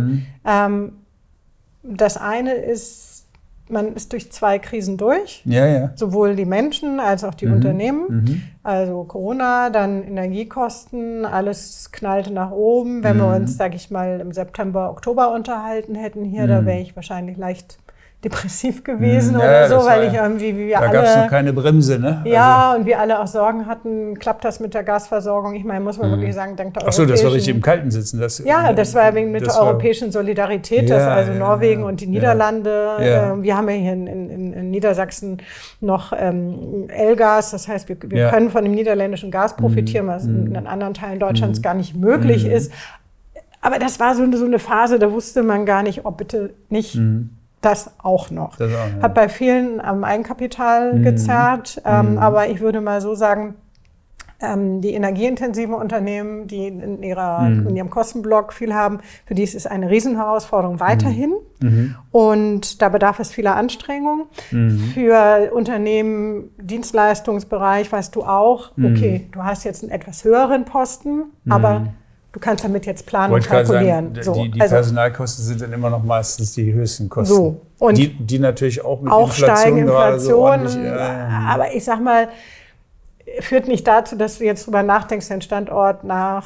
das eine ist, man ist durch 2 Krisen durch, sowohl die Menschen als auch die Unternehmen. Also Corona, dann Energiekosten, alles knallte nach oben. Wenn wir uns, sage ich mal, im September, Oktober unterhalten hätten hier, da wäre ich wahrscheinlich leicht depressiv gewesen oder so, weil ich irgendwie, wie wir alle... Da gab es noch keine Bremse, ne? Ja, und wir alle auch Sorgen hatten, klappt das mit der Gasversorgung? Ich meine, muss man wirklich sagen, dank der europäischen... Ach so, das war richtig im Kalten sitzen. Das war wegen mit der europäischen Solidarität, also Norwegen und die Niederlande. Wir haben ja hier in Niedersachsen noch L-Gas, das heißt, wir können von dem niederländischen Gas profitieren, was in anderen Teilen Deutschlands gar nicht möglich ist. Aber das war so eine Phase, da wusste man gar nicht, ob bitte nicht... Das auch noch. Hat bei vielen am Eigenkapital gezerrt. Aber ich würde mal so sagen, die energieintensiven Unternehmen, die in ihrem Kostenblock viel haben, für die ist es eine Riesenherausforderung weiterhin. Und da bedarf es vieler Anstrengungen. Für Unternehmen, Dienstleistungsbereich, weißt du auch, okay, du hast jetzt einen etwas höheren Posten, aber du kannst damit jetzt planen und kalkulieren. Die Personalkosten sind dann immer noch meistens die höchsten Kosten. So. Und die natürlich auch mit Inflation steigen, Inflation. Aber ich sag mal, führt nicht dazu, dass du jetzt drüber nachdenkst, den Standort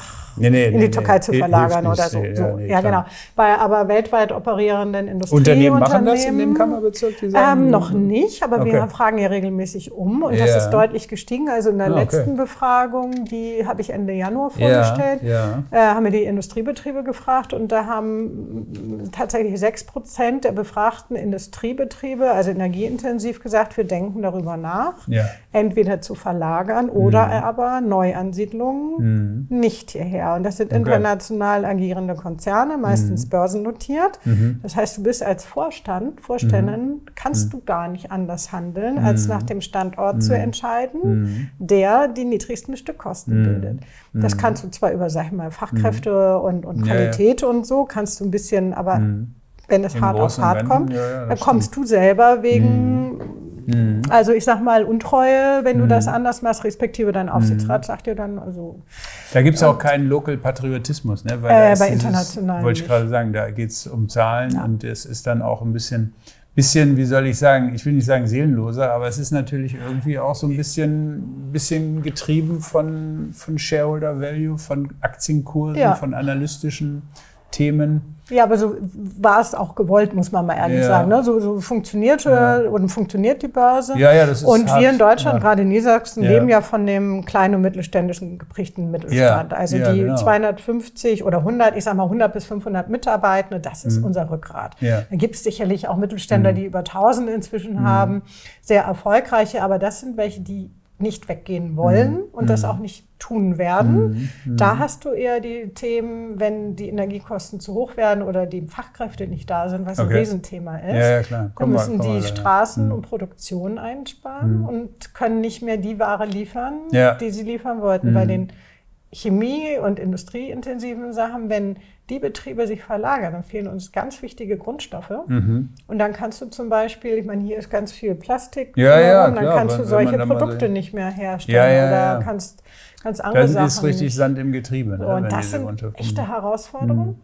in die Türkei zu verlagern oder so. Genau. Bei aber weltweit operierenden Industrieunternehmen machen das in dem Kammerbezirk? Die sagen, noch nicht, aber wir fragen ja regelmäßig um und das ist deutlich gestiegen. Also in der letzten Befragung, die habe ich Ende Januar vorgestellt, haben wir die Industriebetriebe gefragt und da haben tatsächlich 6% der befragten Industriebetriebe, also energieintensiv, gesagt, wir denken darüber nach, entweder zu verlagern oder aber Neuansiedlungen nicht hierher. Und das sind international agierende Konzerne, meistens börsennotiert. Das heißt, du bist als Vorständin, kannst du gar nicht anders handeln, als nach dem Standort zu entscheiden, der die niedrigsten Stückkosten bildet. Das kannst du zwar über, sag ich mal, Fachkräfte und Qualität und so, kannst du ein bisschen, aber wenn es hart auf hart kommt, dann kommst du selber wegen, also ich sag mal, Untreue, wenn du das anders machst, respektive dein Aufsichtsrat sagt dir dann, also... Da gibt es auch keinen Local-Patriotismus, ne? Weil bei internationalen wollte ich gerade sagen, da geht es um Zahlen und es ist dann auch ein bisschen, wie soll ich sagen, ich will nicht sagen seelenloser, aber es ist natürlich irgendwie auch so ein bisschen getrieben von Shareholder Value, von Aktienkursen, von analytischen Themen. Ja, aber so war es auch gewollt, muss man mal ehrlich sagen. Ne? So funktioniert die Börse. Das ist und wir in Deutschland, gerade in Niedersachsen, leben ja von dem kleinen und mittelständischen geprägten Mittelstand. Also die 250 oder 100, ich sag mal 100 bis 500 Mitarbeitende, das ist unser Rückgrat. Da gibt es sicherlich auch Mittelständler, die über 1000 inzwischen haben, sehr erfolgreiche, aber das sind welche, die nicht weggehen wollen und das auch nicht tun werden. Da hast du eher die Themen, wenn die Energiekosten zu hoch werden oder die Fachkräfte nicht da sind, was ein Riesenthema ist. Klar. Dann müssen die Straßen und Produktion einsparen und können nicht mehr die Ware liefern, die sie liefern wollten. Bei den Chemie- und industrieintensiven Sachen, wenn die Betriebe sich verlagern, dann fehlen uns ganz wichtige Grundstoffe. Und dann kannst du zum Beispiel, ich meine, hier ist ganz viel Plastik, dann kannst du solche Produkte nicht mehr herstellen oder kannst andere Sachen. Das ist richtig nicht. Sand im Getriebe. Ne, und das sind echte Herausforderungen.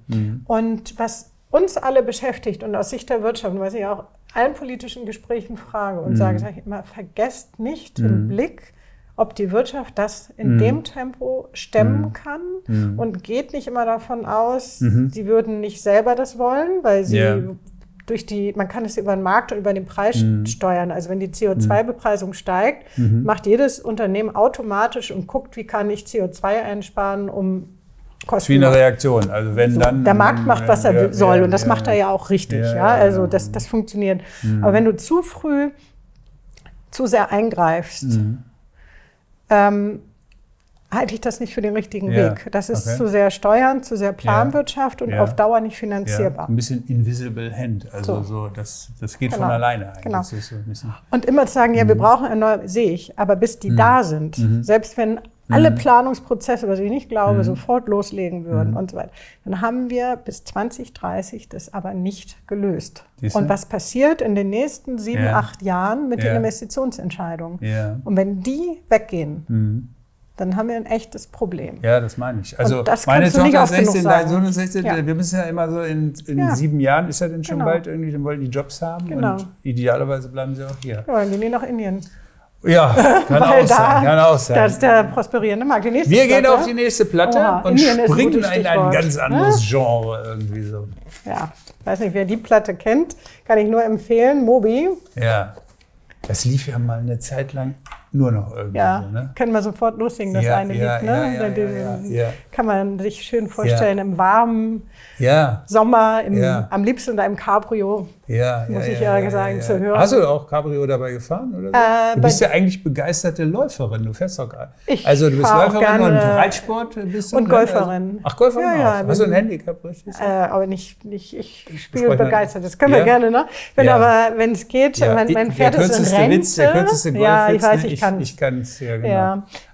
Und was uns alle beschäftigt und aus Sicht der Wirtschaft, und was ich auch allen politischen Gesprächen frage und sage ich immer, vergesst nicht im Blick, ob die Wirtschaft das in dem Tempo stemmen kann und geht nicht immer davon aus, sie würden nicht selber das wollen, weil sie man kann es über den Markt und über den Preis steuern. Also wenn die CO2-Bepreisung steigt, macht jedes Unternehmen automatisch und guckt, wie kann ich CO2 einsparen, um Kosten. Wie eine Reaktion. Also wenn dann der Markt macht, was er soll und das macht er ja auch richtig. Also das funktioniert. Aber wenn du zu früh zu sehr eingreifst, halte ich das nicht für den richtigen Weg. Das ist zu sehr Steuern, zu sehr Planwirtschaft und auf Dauer nicht finanzierbar. Ein bisschen invisible hand, also das geht von alleine eigentlich. Genau. Das ist so ein bisschen und immer zu sagen, wir brauchen erneuerbare, sehe ich, aber bis die da sind, selbst wenn alle Planungsprozesse, was ich nicht glaube, sofort loslegen würden und so weiter, dann haben wir bis 2030 das aber nicht gelöst. Und was passiert in den nächsten 7, 8 Jahren mit den Investitionsentscheidungen? Und wenn die weggehen, dann haben wir ein echtes Problem. Ja, das meine ich. Also meine Tochter 16, dein Sohn ist 16, wir müssen ja immer so in 7 Jahren, ist ja denn schon bald irgendwie, dann wollen die Jobs haben und idealerweise bleiben sie auch hier. Ja, dann gehen die nach Indien. Ja, kann auch sein. Das ist der prosperierende Markt. Wir gehen auf die nächste Platte und springen in ein ganz anderes Genre irgendwie so. Ja, weiß nicht, wer die Platte kennt, kann ich nur empfehlen, Moby. Ja, das lief ja mal eine Zeit lang nur noch irgendwie. Ja, so, ne? Können wir sofort loslegen, das eine Lied. Ne? Kann man sich schön vorstellen, im warmen Sommer, am liebsten in einem Cabrio. Muss ich sagen, zu hören. Hast du auch Cabrio dabei gefahren? Oder so? Du bist ja eigentlich begeisterte Läuferin. Du fährst doch gerade. Also du bist Läuferin und Reitsport. Und Golferin. Ach, Golferin auch. Hast du ein Handicap, richtig? Aber nicht ich spiele begeistert. Das können wir gerne, ne? Aber wenn es geht, mein Pferd ist in Rente. Der kürzeste Golfwitz, ich weiß, ich kann es. Ich kann es, ja, genau.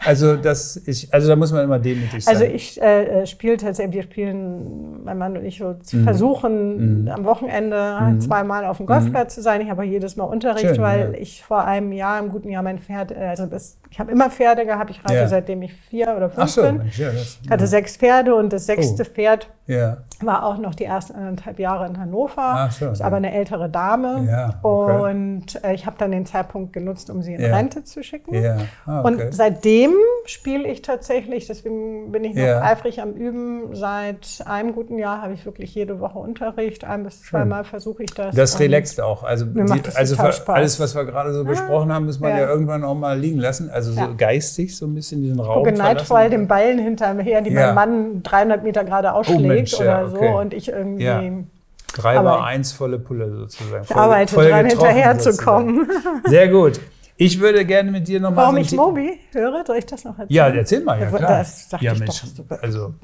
Also da muss man immer demütig sein. Also ich spiele tatsächlich, wir spielen, mein Mann und ich, so zu versuchen, am Wochenende 2-mal auf dem Golfplatz zu sein. Ich habe auch jedes Mal Unterricht, weil ich vor einem Jahr, im guten Jahr, mein Pferd, ich habe immer Pferde gehabt, ich reite seitdem ich 4 oder 5 bin. Ich hatte 6 Pferde und das 6. Pferd war auch noch die ersten 1,5 Jahre in Hannover. Ist aber eine ältere Dame. Ja, okay. Und ich habe dann den Zeitpunkt genutzt, um sie in Rente zu schicken. Ja. Okay. Und seitdem spiele ich tatsächlich, deswegen bin ich noch eifrig am Üben. Seit einem guten Jahr habe ich wirklich jede Woche Unterricht. 1- bis 2-mal versuche ich das. Das relaxt auch. Also, Spaß. Alles, was wir gerade so besprochen haben, muss man ja irgendwann auch mal liegen lassen. Also so geistig so ein bisschen diesen Raum verlassen. Neidvoll den Ballen hinterher, die mein Mann 300 Meter gerade ausschlägt oder so. Und ich irgendwie... 3x1 volle Pulle sozusagen. Ich arbeite dran, hinterherzukommen. Sehr gut. Ich würde gerne mit dir nochmal... Warum ich Moby höre, soll ich das noch erzählen? Ja, erzähl mal, ja klar. Das dachte ich Mensch, doch. Also.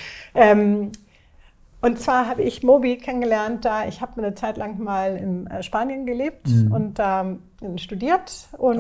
Und zwar habe ich Moby kennengelernt, ich habe eine Zeit lang mal in Spanien gelebt und studiert und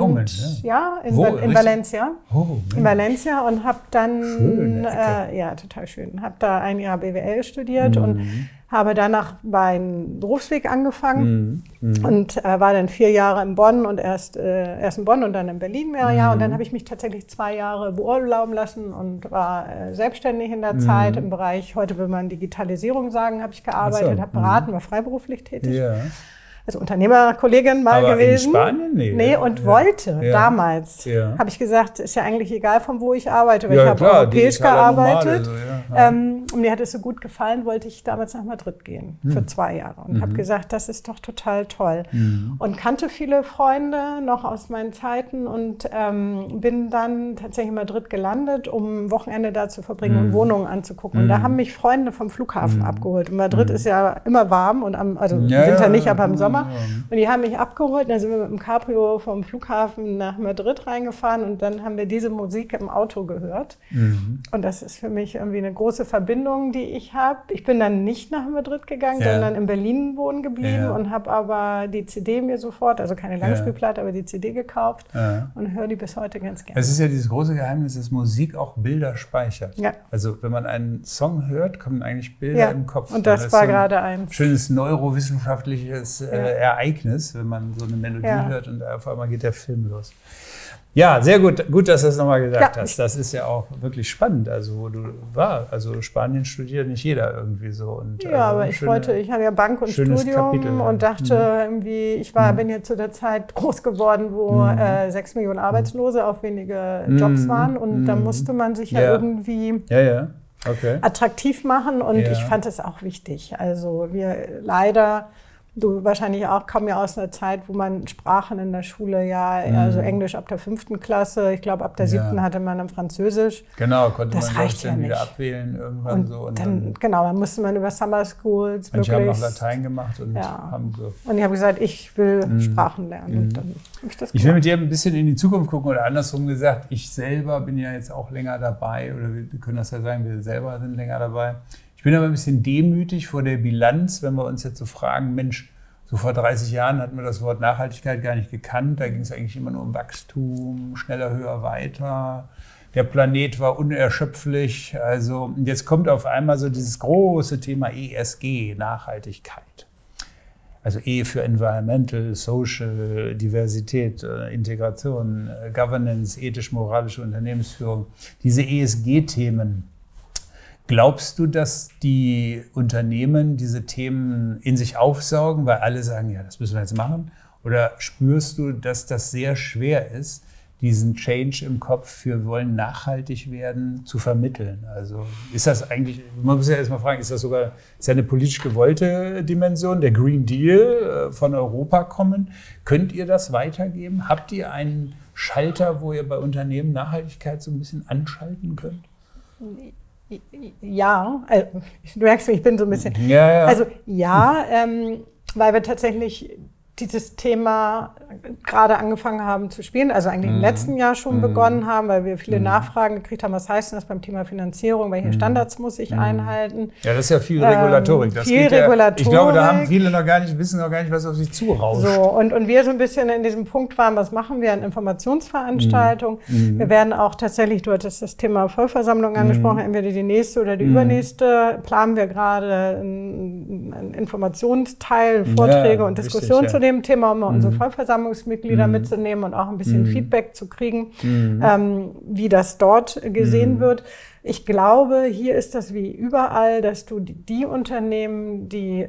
in Valencia. In Valencia und habe dann total schön. Habe da ein Jahr BWL studiert und habe danach meinen Berufsweg angefangen und war dann 4 Jahre in Bonn und erst in Bonn und dann in Berlin mehrere Jahre. Und dann habe ich mich tatsächlich 2 Jahre beurlauben lassen und war selbstständig in der Zeit im Bereich, heute will man Digitalisierung sagen, habe ich gearbeitet, habe beraten, war freiberuflich tätig. Ja. Also Unternehmerkollegin mal aber gewesen. In Spanien? Nee, und wollte damals. Habe ich gesagt, ist ja eigentlich egal, von wo ich arbeite. Weil ich habe europäisch gearbeitet. Und mir hat es so gut gefallen, wollte ich damals nach Madrid gehen für 2 Jahre. Und habe gesagt, das ist doch total toll. Und kannte viele Freunde noch aus meinen Zeiten und bin dann tatsächlich in Madrid gelandet, um ein Wochenende da zu verbringen und Wohnungen anzugucken. Und da haben mich Freunde vom Flughafen abgeholt. Und Madrid ist ja immer warm, und im Winter nicht, aber im Sommer. Und die haben mich abgeholt, dann sind wir mit dem Cabrio vom Flughafen nach Madrid reingefahren und dann haben wir diese Musik im Auto gehört. Und das ist für mich irgendwie eine große Verbindung, die ich habe. Ich bin dann nicht nach Madrid gegangen, sondern in Berlin wohnen geblieben und habe aber die CD mir sofort, also keine Langspielplatte, aber die CD gekauft und höre die bis heute ganz gerne. Es ist ja dieses große Geheimnis, dass Musik auch Bilder speichert. Ja. Also wenn man einen Song hört, kommen eigentlich Bilder im Kopf. Und das war gerade eins. Schönes neurowissenschaftliches Ereignis, wenn man so eine Melodie hört und auf einmal geht der Film los. Ja, sehr gut. Gut, dass du das nochmal gesagt hast. Das ist ja auch wirklich spannend, also wo du warst. Also Spanien studiert nicht jeder irgendwie so. Und, aber ich hatte ja Bank und Studium und dachte irgendwie, bin hier zu der Zeit groß geworden, wo 6 Millionen Arbeitslose auf wenige Jobs waren und da musste man sich ja irgendwie attraktiv machen und ich fand es auch wichtig. Also wir leider... Du wahrscheinlich auch, kommen ja aus einer Zeit, wo man Sprachen in der Schule also Englisch ab der 5. Klasse, ich glaube ab der 7. hatte man dann Französisch. Genau, konnte das man reicht ja nicht. Wieder abwählen irgendwann und so. Und dann musste man über Summer Schools manche haben noch Latein gemacht und haben so. Und ich habe gesagt, ich will Sprachen lernen. Und dann ich will mit dir ein bisschen in die Zukunft gucken oder andersrum gesagt, ich selber bin ja jetzt auch länger dabei oder wir können das ja sagen, wir selber sind länger dabei. Ich bin aber ein bisschen demütig vor der Bilanz, wenn wir uns jetzt so fragen, Mensch, so vor 30 Jahren hatten wir das Wort Nachhaltigkeit gar nicht gekannt. Da ging es eigentlich immer nur um Wachstum, schneller, höher, weiter. Der Planet war unerschöpflich. Also jetzt kommt auf einmal so dieses große Thema ESG, Nachhaltigkeit. Also E für Environmental, Social, Diversität, Integration, Governance, ethisch-moralische Unternehmensführung. Diese ESG-Themen. Glaubst du, dass die Unternehmen diese Themen in sich aufsaugen, weil alle sagen, ja, das müssen wir jetzt machen? Oder spürst du, dass das sehr schwer ist, diesen Change im Kopf, wir wollen nachhaltig werden, zu vermitteln? Also ist das eigentlich, man muss ja erstmal fragen, ist ja eine politisch gewollte Dimension, der Green Deal von Europa kommen? Könnt ihr das weitergeben? Habt ihr einen Schalter, wo ihr bei Unternehmen Nachhaltigkeit so ein bisschen anschalten könnt? Ja, du merkst, ich bin so ein bisschen. Also weil wir tatsächlich dieses Thema gerade angefangen haben zu spielen, also eigentlich im letzten Jahr schon begonnen haben, weil wir viele Nachfragen gekriegt haben, was heißt denn das beim Thema Finanzierung, welche Standards muss ich einhalten? Ja, das ist ja viel Regulatorik. Das viel Regulatorik. Ich glaube, da haben viele wissen noch gar nicht, was auf sie zurauscht. So, und wir so ein bisschen in diesem Punkt waren, was machen wir an Informationsveranstaltungen? Wir werden auch tatsächlich, du hattest das Thema Vollversammlung angesprochen, entweder die nächste oder die übernächste, planen wir gerade einen Informationsteil, Vorträge und Diskussionen zu dem Thema, um unsere Vollversammlungsmitglieder mitzunehmen und auch ein bisschen Feedback zu kriegen, wie das dort gesehen wird. Ich glaube, hier ist das wie überall, dass du die Unternehmen, die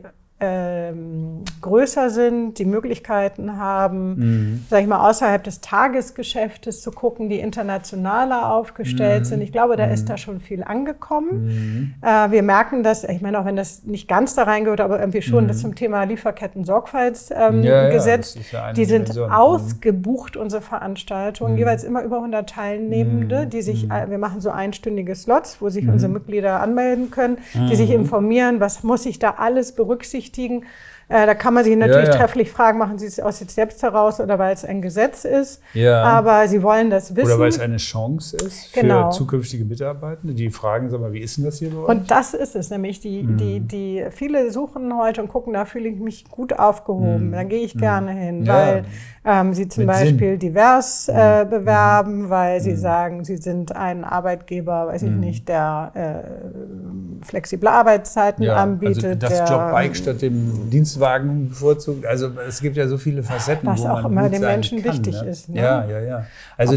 größer sind, die Möglichkeiten haben, sag ich mal, außerhalb des Tagesgeschäftes zu gucken, die internationaler aufgestellt sind. Ich glaube, da ist da schon viel angekommen. Wir merken das, ich meine, auch wenn das nicht ganz da reingehört, aber irgendwie schon, das zum Thema Lieferketten-Sorgfaltsgesetz, die sind ausgebucht, unsere Veranstaltungen, jeweils immer über 100 Teilnehmende, die sich, wir machen so einstündige Slots, wo sich unsere Mitglieder anmelden können, die sich informieren, was muss ich da alles berücksichtigen. Da kann man sich natürlich trefflich fragen, machen Sie es aus sich selbst heraus oder weil es ein Gesetz ist. Aber Sie wollen das wissen. Oder weil es eine Chance ist für zukünftige Mitarbeitende, die fragen, sag mal, wie ist denn das hier bei euch? Und das ist es nämlich. Die viele suchen heute und gucken, da fühle ich mich gut aufgehoben. Da gehe ich gerne hin, weil sie zum Beispiel divers bewerben, weil sie sagen, sie sind ein Arbeitgeber, weiß ich nicht, der flexible Arbeitszeiten anbietet. Also das Jobbike statt dem Dienstwagen bevorzugt. Also es gibt ja so viele Facetten, was wo auch man immer den sein Menschen kann, wichtig ne? ist. Ne? Ja. Also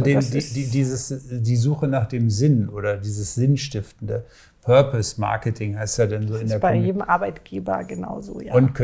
die Suche nach dem Sinn oder dieses Sinnstiftende. Purpose-Marketing heißt ja dann so in der bei jedem Arbeitgeber genauso, ja. Und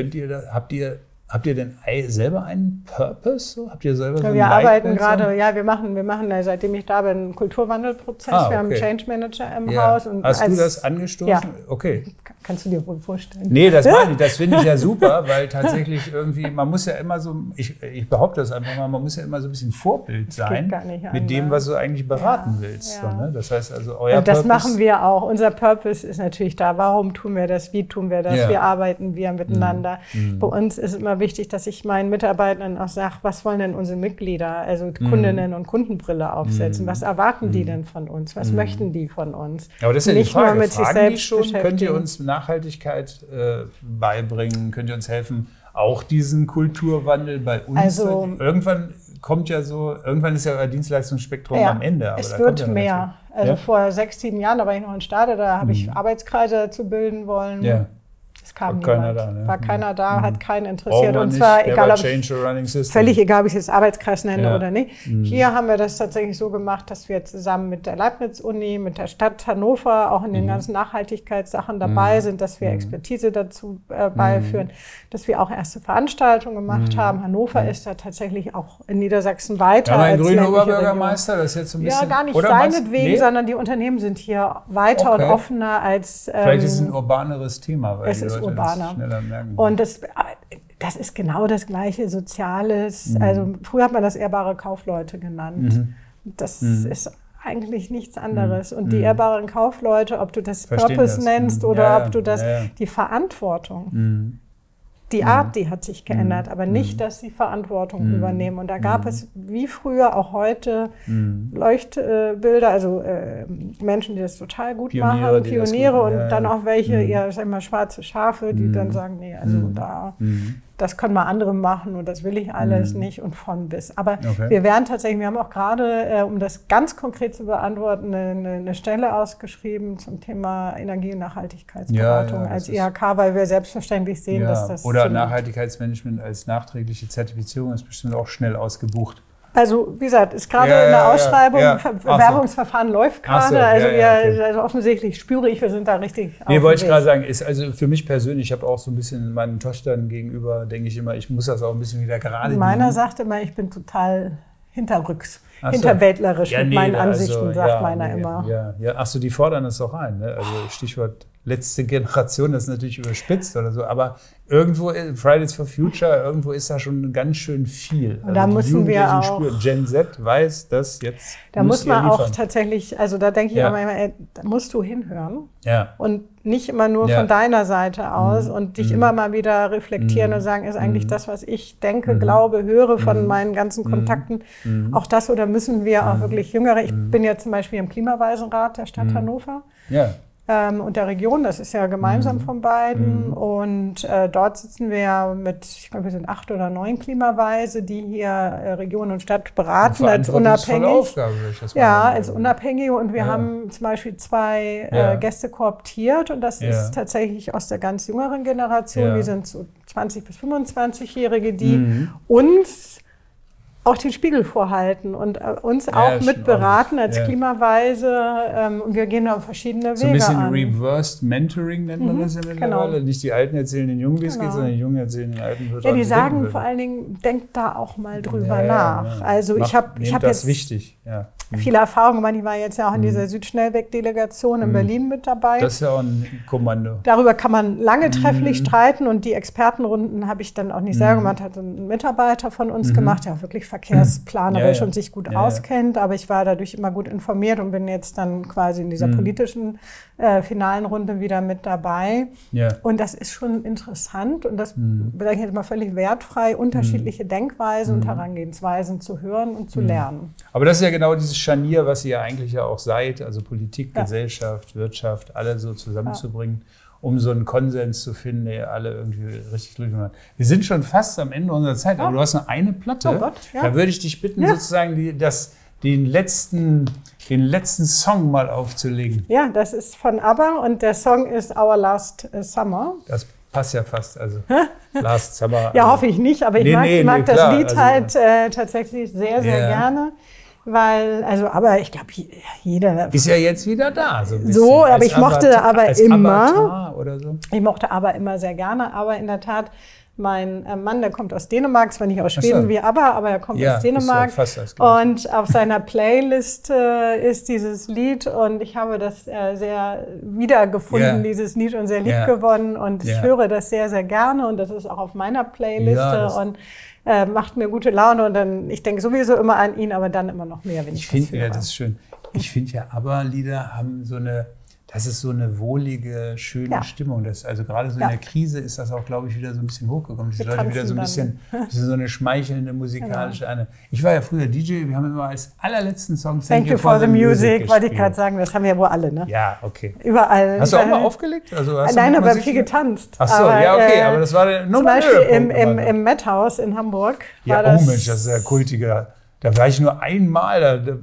habt ihr denn selber einen Purpose? So? Habt ihr selber so einen Wir arbeiten gerade, wir machen, seitdem ich da bin, einen Kulturwandelprozess. Wir haben einen Change Manager im Haus. Und hast du das angestoßen? Ja. Okay. Kannst du dir wohl vorstellen? Nee, das meine ich. Das finde ich ja super, weil tatsächlich irgendwie, man muss ja immer so, ich behaupte das einfach mal, man muss ja immer so ein bisschen Vorbild sein mit dem, was du eigentlich beraten willst. So, ne? Das heißt also, euer und das machen wir auch. Unser Purpose ist natürlich da. Warum tun wir das? Wie tun wir das? Wie arbeiten wir miteinander? Bei uns ist immer wichtig, dass ich meinen Mitarbeitern auch sage, was wollen denn unsere Mitglieder, also Kundinnen und Kundenbrille aufsetzen? Was erwarten die denn von uns? Was möchten die von uns? Aber das ist ja nicht die Frage. Nur mit sich selbst schon, könnt ihr uns Nachhaltigkeit beibringen? Könnt ihr uns helfen, auch diesen Kulturwandel bei uns? Also, irgendwann ist ja euer Dienstleistungsspektrum am Ende. Aber es wird mehr. Also vor 6, 7 Jahren, da war ich noch in Stade, da habe ich Arbeitskreise dazu bilden wollen. Ja. Es kam niemand. War keiner da, hat keinen interessiert. Und zwar völlig egal, ob ich es jetzt Arbeitskreis nenne oder nicht. Hier haben wir das tatsächlich so gemacht, dass wir zusammen mit der Leibniz-Uni, mit der Stadt Hannover auch in den ganzen Nachhaltigkeitssachen dabei sind, dass wir Expertise dazu beiführen, dass wir auch erste Veranstaltungen gemacht haben. Hannover ist da tatsächlich auch in Niedersachsen weiter. Ja, ein grüner Oberbürgermeister, das ist jetzt so ein bisschen... Ja, gar nicht seinetwegen, sondern die Unternehmen sind hier weiter und offener als... Vielleicht ist es ein urbaneres Thema, weil es ist urbaner. Und das ist genau das gleiche Soziales. Also früher hat man das ehrbare Kaufleute genannt. Das ist eigentlich nichts anderes. Und die ehrbaren Kaufleute, ob du das Purpose nennst oder ob du das die Verantwortung. Die Art, die hat sich geändert, aber nicht, dass sie Verantwortung übernehmen. Und da gab es wie früher auch heute Leuchtbilder, also Menschen, die das total gut machen, Pioniere und dann auch welche, eher sag mal, schwarze Schafe, die dann sagen, nee, also das können mal andere machen und das will ich alles nicht und von bis. Aber wir haben auch gerade, um das ganz konkret zu beantworten, eine Stelle ausgeschrieben zum Thema Energie- und Nachhaltigkeitsberatung als IHK, weil wir selbstverständlich sehen, dass das... Oder Nachhaltigkeitsmanagement als nachträgliche Zertifizierung ist bestimmt auch schnell ausgebucht. Also wie gesagt, ist gerade eine Ausschreibung, Bewerbungsverfahren läuft gerade, also offensichtlich spüre ich, wir sind da richtig auf dem Weg. Wollte ich gerade sagen, ist also für mich persönlich, ich habe auch so ein bisschen meinen Töchtern gegenüber, denke ich immer, ich muss das auch ein bisschen wieder gerade biegen. Meiner sagt immer, ich bin total hinterwäldlerisch mit meinen Ansichten, sagt meiner immer. Achso, die fordern das doch ein, ne? Also Stichwort letzte Generation, das ist natürlich überspitzt oder so, aber irgendwo, Fridays for Future, irgendwo ist da schon ganz schön viel. Und da müssen wir auch... Gen Z weiß, dass jetzt da muss man auch tatsächlich, also da denke ich auch immer, da musst du hinhören und nicht immer nur von deiner Seite aus und dich immer mal wieder reflektieren und sagen, ist eigentlich das, was ich denke, glaube, höre von meinen ganzen Kontakten, auch das, oder müssen wir auch wirklich Jüngere, ich bin ja zum Beispiel im Klimaweisenrat der Stadt Hannover. Und der Region, das ist ja gemeinsam von beiden. Und dort sitzen wir mit, ich glaube, wir sind 8 oder 9 Klimaweise, die hier Region und Stadt beraten als unabhängig. Aufgabe, als Unabhängige. Und wir haben zum Beispiel 2 Gäste kooptiert. Und das ist tatsächlich aus der ganz jüngeren Generation. Die sind so 20- bis 25-Jährige, die uns auch den Spiegel vorhalten und uns auch mitberaten als Klimaweise. Und wir gehen da verschiedene Wege an. So ein bisschen Reversed Mentoring nennt man das ja mittlerweile. Genau. Nicht die Alten erzählen den Jungen, wie es geht, sondern die Jungen erzählen den Alten. Ja, die sagen vor allen Dingen, denkt da auch mal drüber nach. Also ich habe jetzt wichtig. viele Erfahrungen gemacht. Ich war jetzt ja auch in dieser Südschnellweg-Delegation in Berlin mit dabei. Das ist ja auch ein Kommando. Darüber kann man lange trefflich streiten und die Expertenrunden habe ich dann auch nicht selber gemacht, hat ein Mitarbeiter von uns gemacht, der auch wirklich verkehrsplanerisch und sich gut auskennt. Aber ich war dadurch immer gut informiert und bin jetzt dann quasi in dieser politischen finalen Runde wieder mit dabei. Und das ist schon interessant und das sage ich jetzt mal völlig wertfrei, unterschiedliche Denkweisen und Herangehensweisen zu hören und zu lernen. Aber das ist ja genau dieses Scharnier, was ihr ja eigentlich ja auch seid, also Politik, Gesellschaft, Wirtschaft, alle so zusammenzubringen, um so einen Konsens zu finden, der alle irgendwie richtig glücklich macht. Wir sind schon fast am Ende unserer Zeit, aber du hast noch eine Platte. Oh Gott, Da würde ich dich bitten, sozusagen den letzten Song mal aufzulegen. Ja, das ist von ABBA und der Song ist Our Last Summer. Das passt ja fast, also Last Summer. Ja, hoffe ich nicht, aber ich mag das klar, Lied halt tatsächlich sehr, sehr gerne. Weil, aber ich glaube, jeder... Ist ja jetzt wieder da. So, aber ich mochte aber immer... Oder so. Ich mochte aber immer sehr gerne, aber in der Tat, mein Mann, der kommt aus Dänemark, zwar nicht aus Schweden wie ABBA, aber er kommt aus Dänemark. Fast das Gleiche. Und auf seiner Playlist ist dieses Lied und ich habe das sehr wiedergefunden, dieses Lied, und sehr lieb gewonnen. Und ich höre das sehr, sehr gerne und das ist auch auf meiner Playliste und macht mir gute Laune. Und dann, ich denke sowieso immer an ihn, aber dann immer noch mehr, wenn ich das höre. Ja, das ist schön. Ich finde ja, ABBA-Lieder haben das ist so eine wohlige, schöne Stimmung. Also gerade so in der Krise ist das auch, glaube ich, wieder so ein bisschen hochgekommen. Die Leute wieder so ein bisschen so eine schmeichelnde musikalische eine. Ich war ja früher DJ, wir haben immer als allerletzten Song Thank You for the Music, wollte ich gerade sagen, das haben wir wohl alle, ne? Ja, okay. Überall. Hast du auch mal aufgelegt? Also nein, aber viel getanzt. Ach so, ja, okay, aber das war der Zum Beispiel im Met-Haus in Hamburg. Ja, oh Mensch, das ist ja kultiger. Da war ich nur einmal,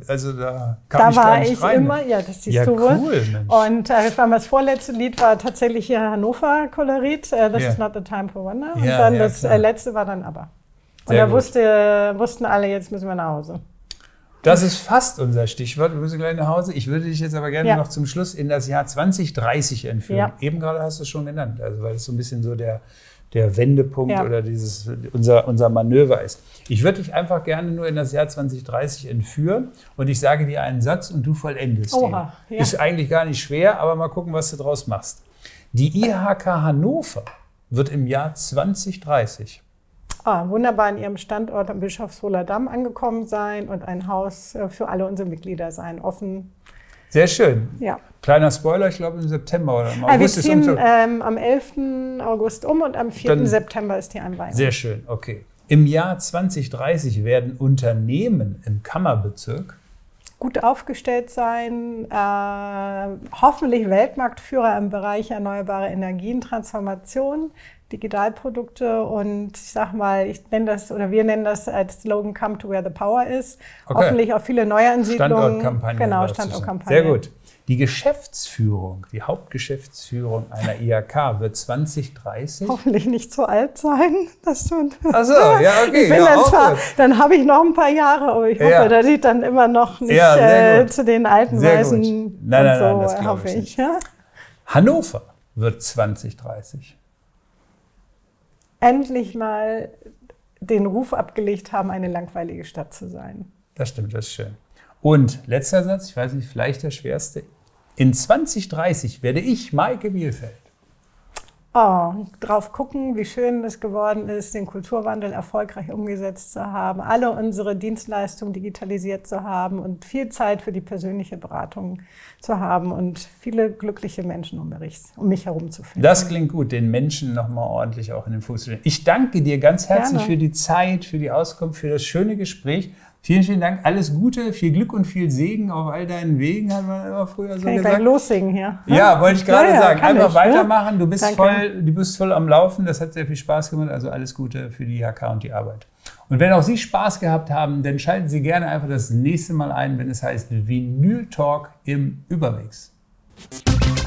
da kam ich gar nicht rein. Da war ich immer, das siehst du wohl. Cool, Mensch. Und das vorletzte Lied war tatsächlich hier Hannover-Kolorit, This is not the time for wonder. Und dann das letzte war dann ABBA. Und da wussten alle, jetzt müssen wir nach Hause. Das ist fast unser Stichwort, wir müssen gleich nach Hause. Ich würde dich jetzt aber gerne noch zum Schluss in das Jahr 2030 entführen. Ja. Eben gerade hast du es schon genannt, also weil es so ein bisschen so der Wendepunkt oder unser Manöver ist. Ich würde dich einfach gerne nur in das Jahr 2030 entführen und ich sage dir einen Satz und du vollendest ihn. Ist eigentlich gar nicht schwer, aber mal gucken, was du draus machst. Die IHK Hannover wird im Jahr 2030 wunderbar an ihrem Standort am Bischofshofer Damm angekommen sein und ein Haus für alle unsere Mitglieder sein, offen. Sehr schön. Ja. Kleiner Spoiler, ich glaube im September oder im August. Wir ziehen am 11. August und am 4. September ist die Einweihung. Sehr schön, okay. Im Jahr 2030 werden Unternehmen im Kammerbezirk gut aufgestellt sein, hoffentlich Weltmarktführer im Bereich erneuerbare Energien, Transformation, Digitalprodukte und ich sag mal, wir nennen das als Slogan Come to where the power is. Okay. Hoffentlich auch viele Neuansiedlungen. Standortkampagne. Genau, Standortkampagne. Sehr gut. Die Geschäftsführung, die Hauptgeschäftsführung einer IHK wird 2030 hoffentlich nicht zu alt sein. Ach so, ja, okay. Dann habe ich noch ein paar Jahre, aber ich hoffe, das sieht dann immer noch nicht zu den alten Weisen. Nein, das hoffe ich. Ja? Hannover wird 2030 endlich mal den Ruf abgelegt haben, eine langweilige Stadt zu sein. Das stimmt, das ist schön. Und letzter Satz, ich weiß nicht, vielleicht der schwerste. In 2030 werde ich, Maike Bielfeld, drauf gucken, wie schön es geworden ist, den Kulturwandel erfolgreich umgesetzt zu haben, alle unsere Dienstleistungen digitalisiert zu haben und viel Zeit für die persönliche Beratung zu haben und viele glückliche Menschen um mich herum zu finden. Das klingt gut, den Menschen nochmal ordentlich auch in den Fuß zu stellen. Ich danke dir ganz herzlich für die Zeit, für die Auskunft, für das schöne Gespräch. Vielen, vielen Dank. Alles Gute, viel Glück und viel Segen auf all deinen Wegen, hat man immer früher so gesagt. Kann ich gleich lossingen hier? Ja, wollte ich gerade sagen. Einfach weitermachen. Du bist voll am Laufen. Das hat sehr viel Spaß gemacht. Also alles Gute für die IHK und die Arbeit. Und wenn auch Sie Spaß gehabt haben, dann schalten Sie gerne einfach das nächste Mal ein, wenn es heißt Vinyl Talk im Übermix.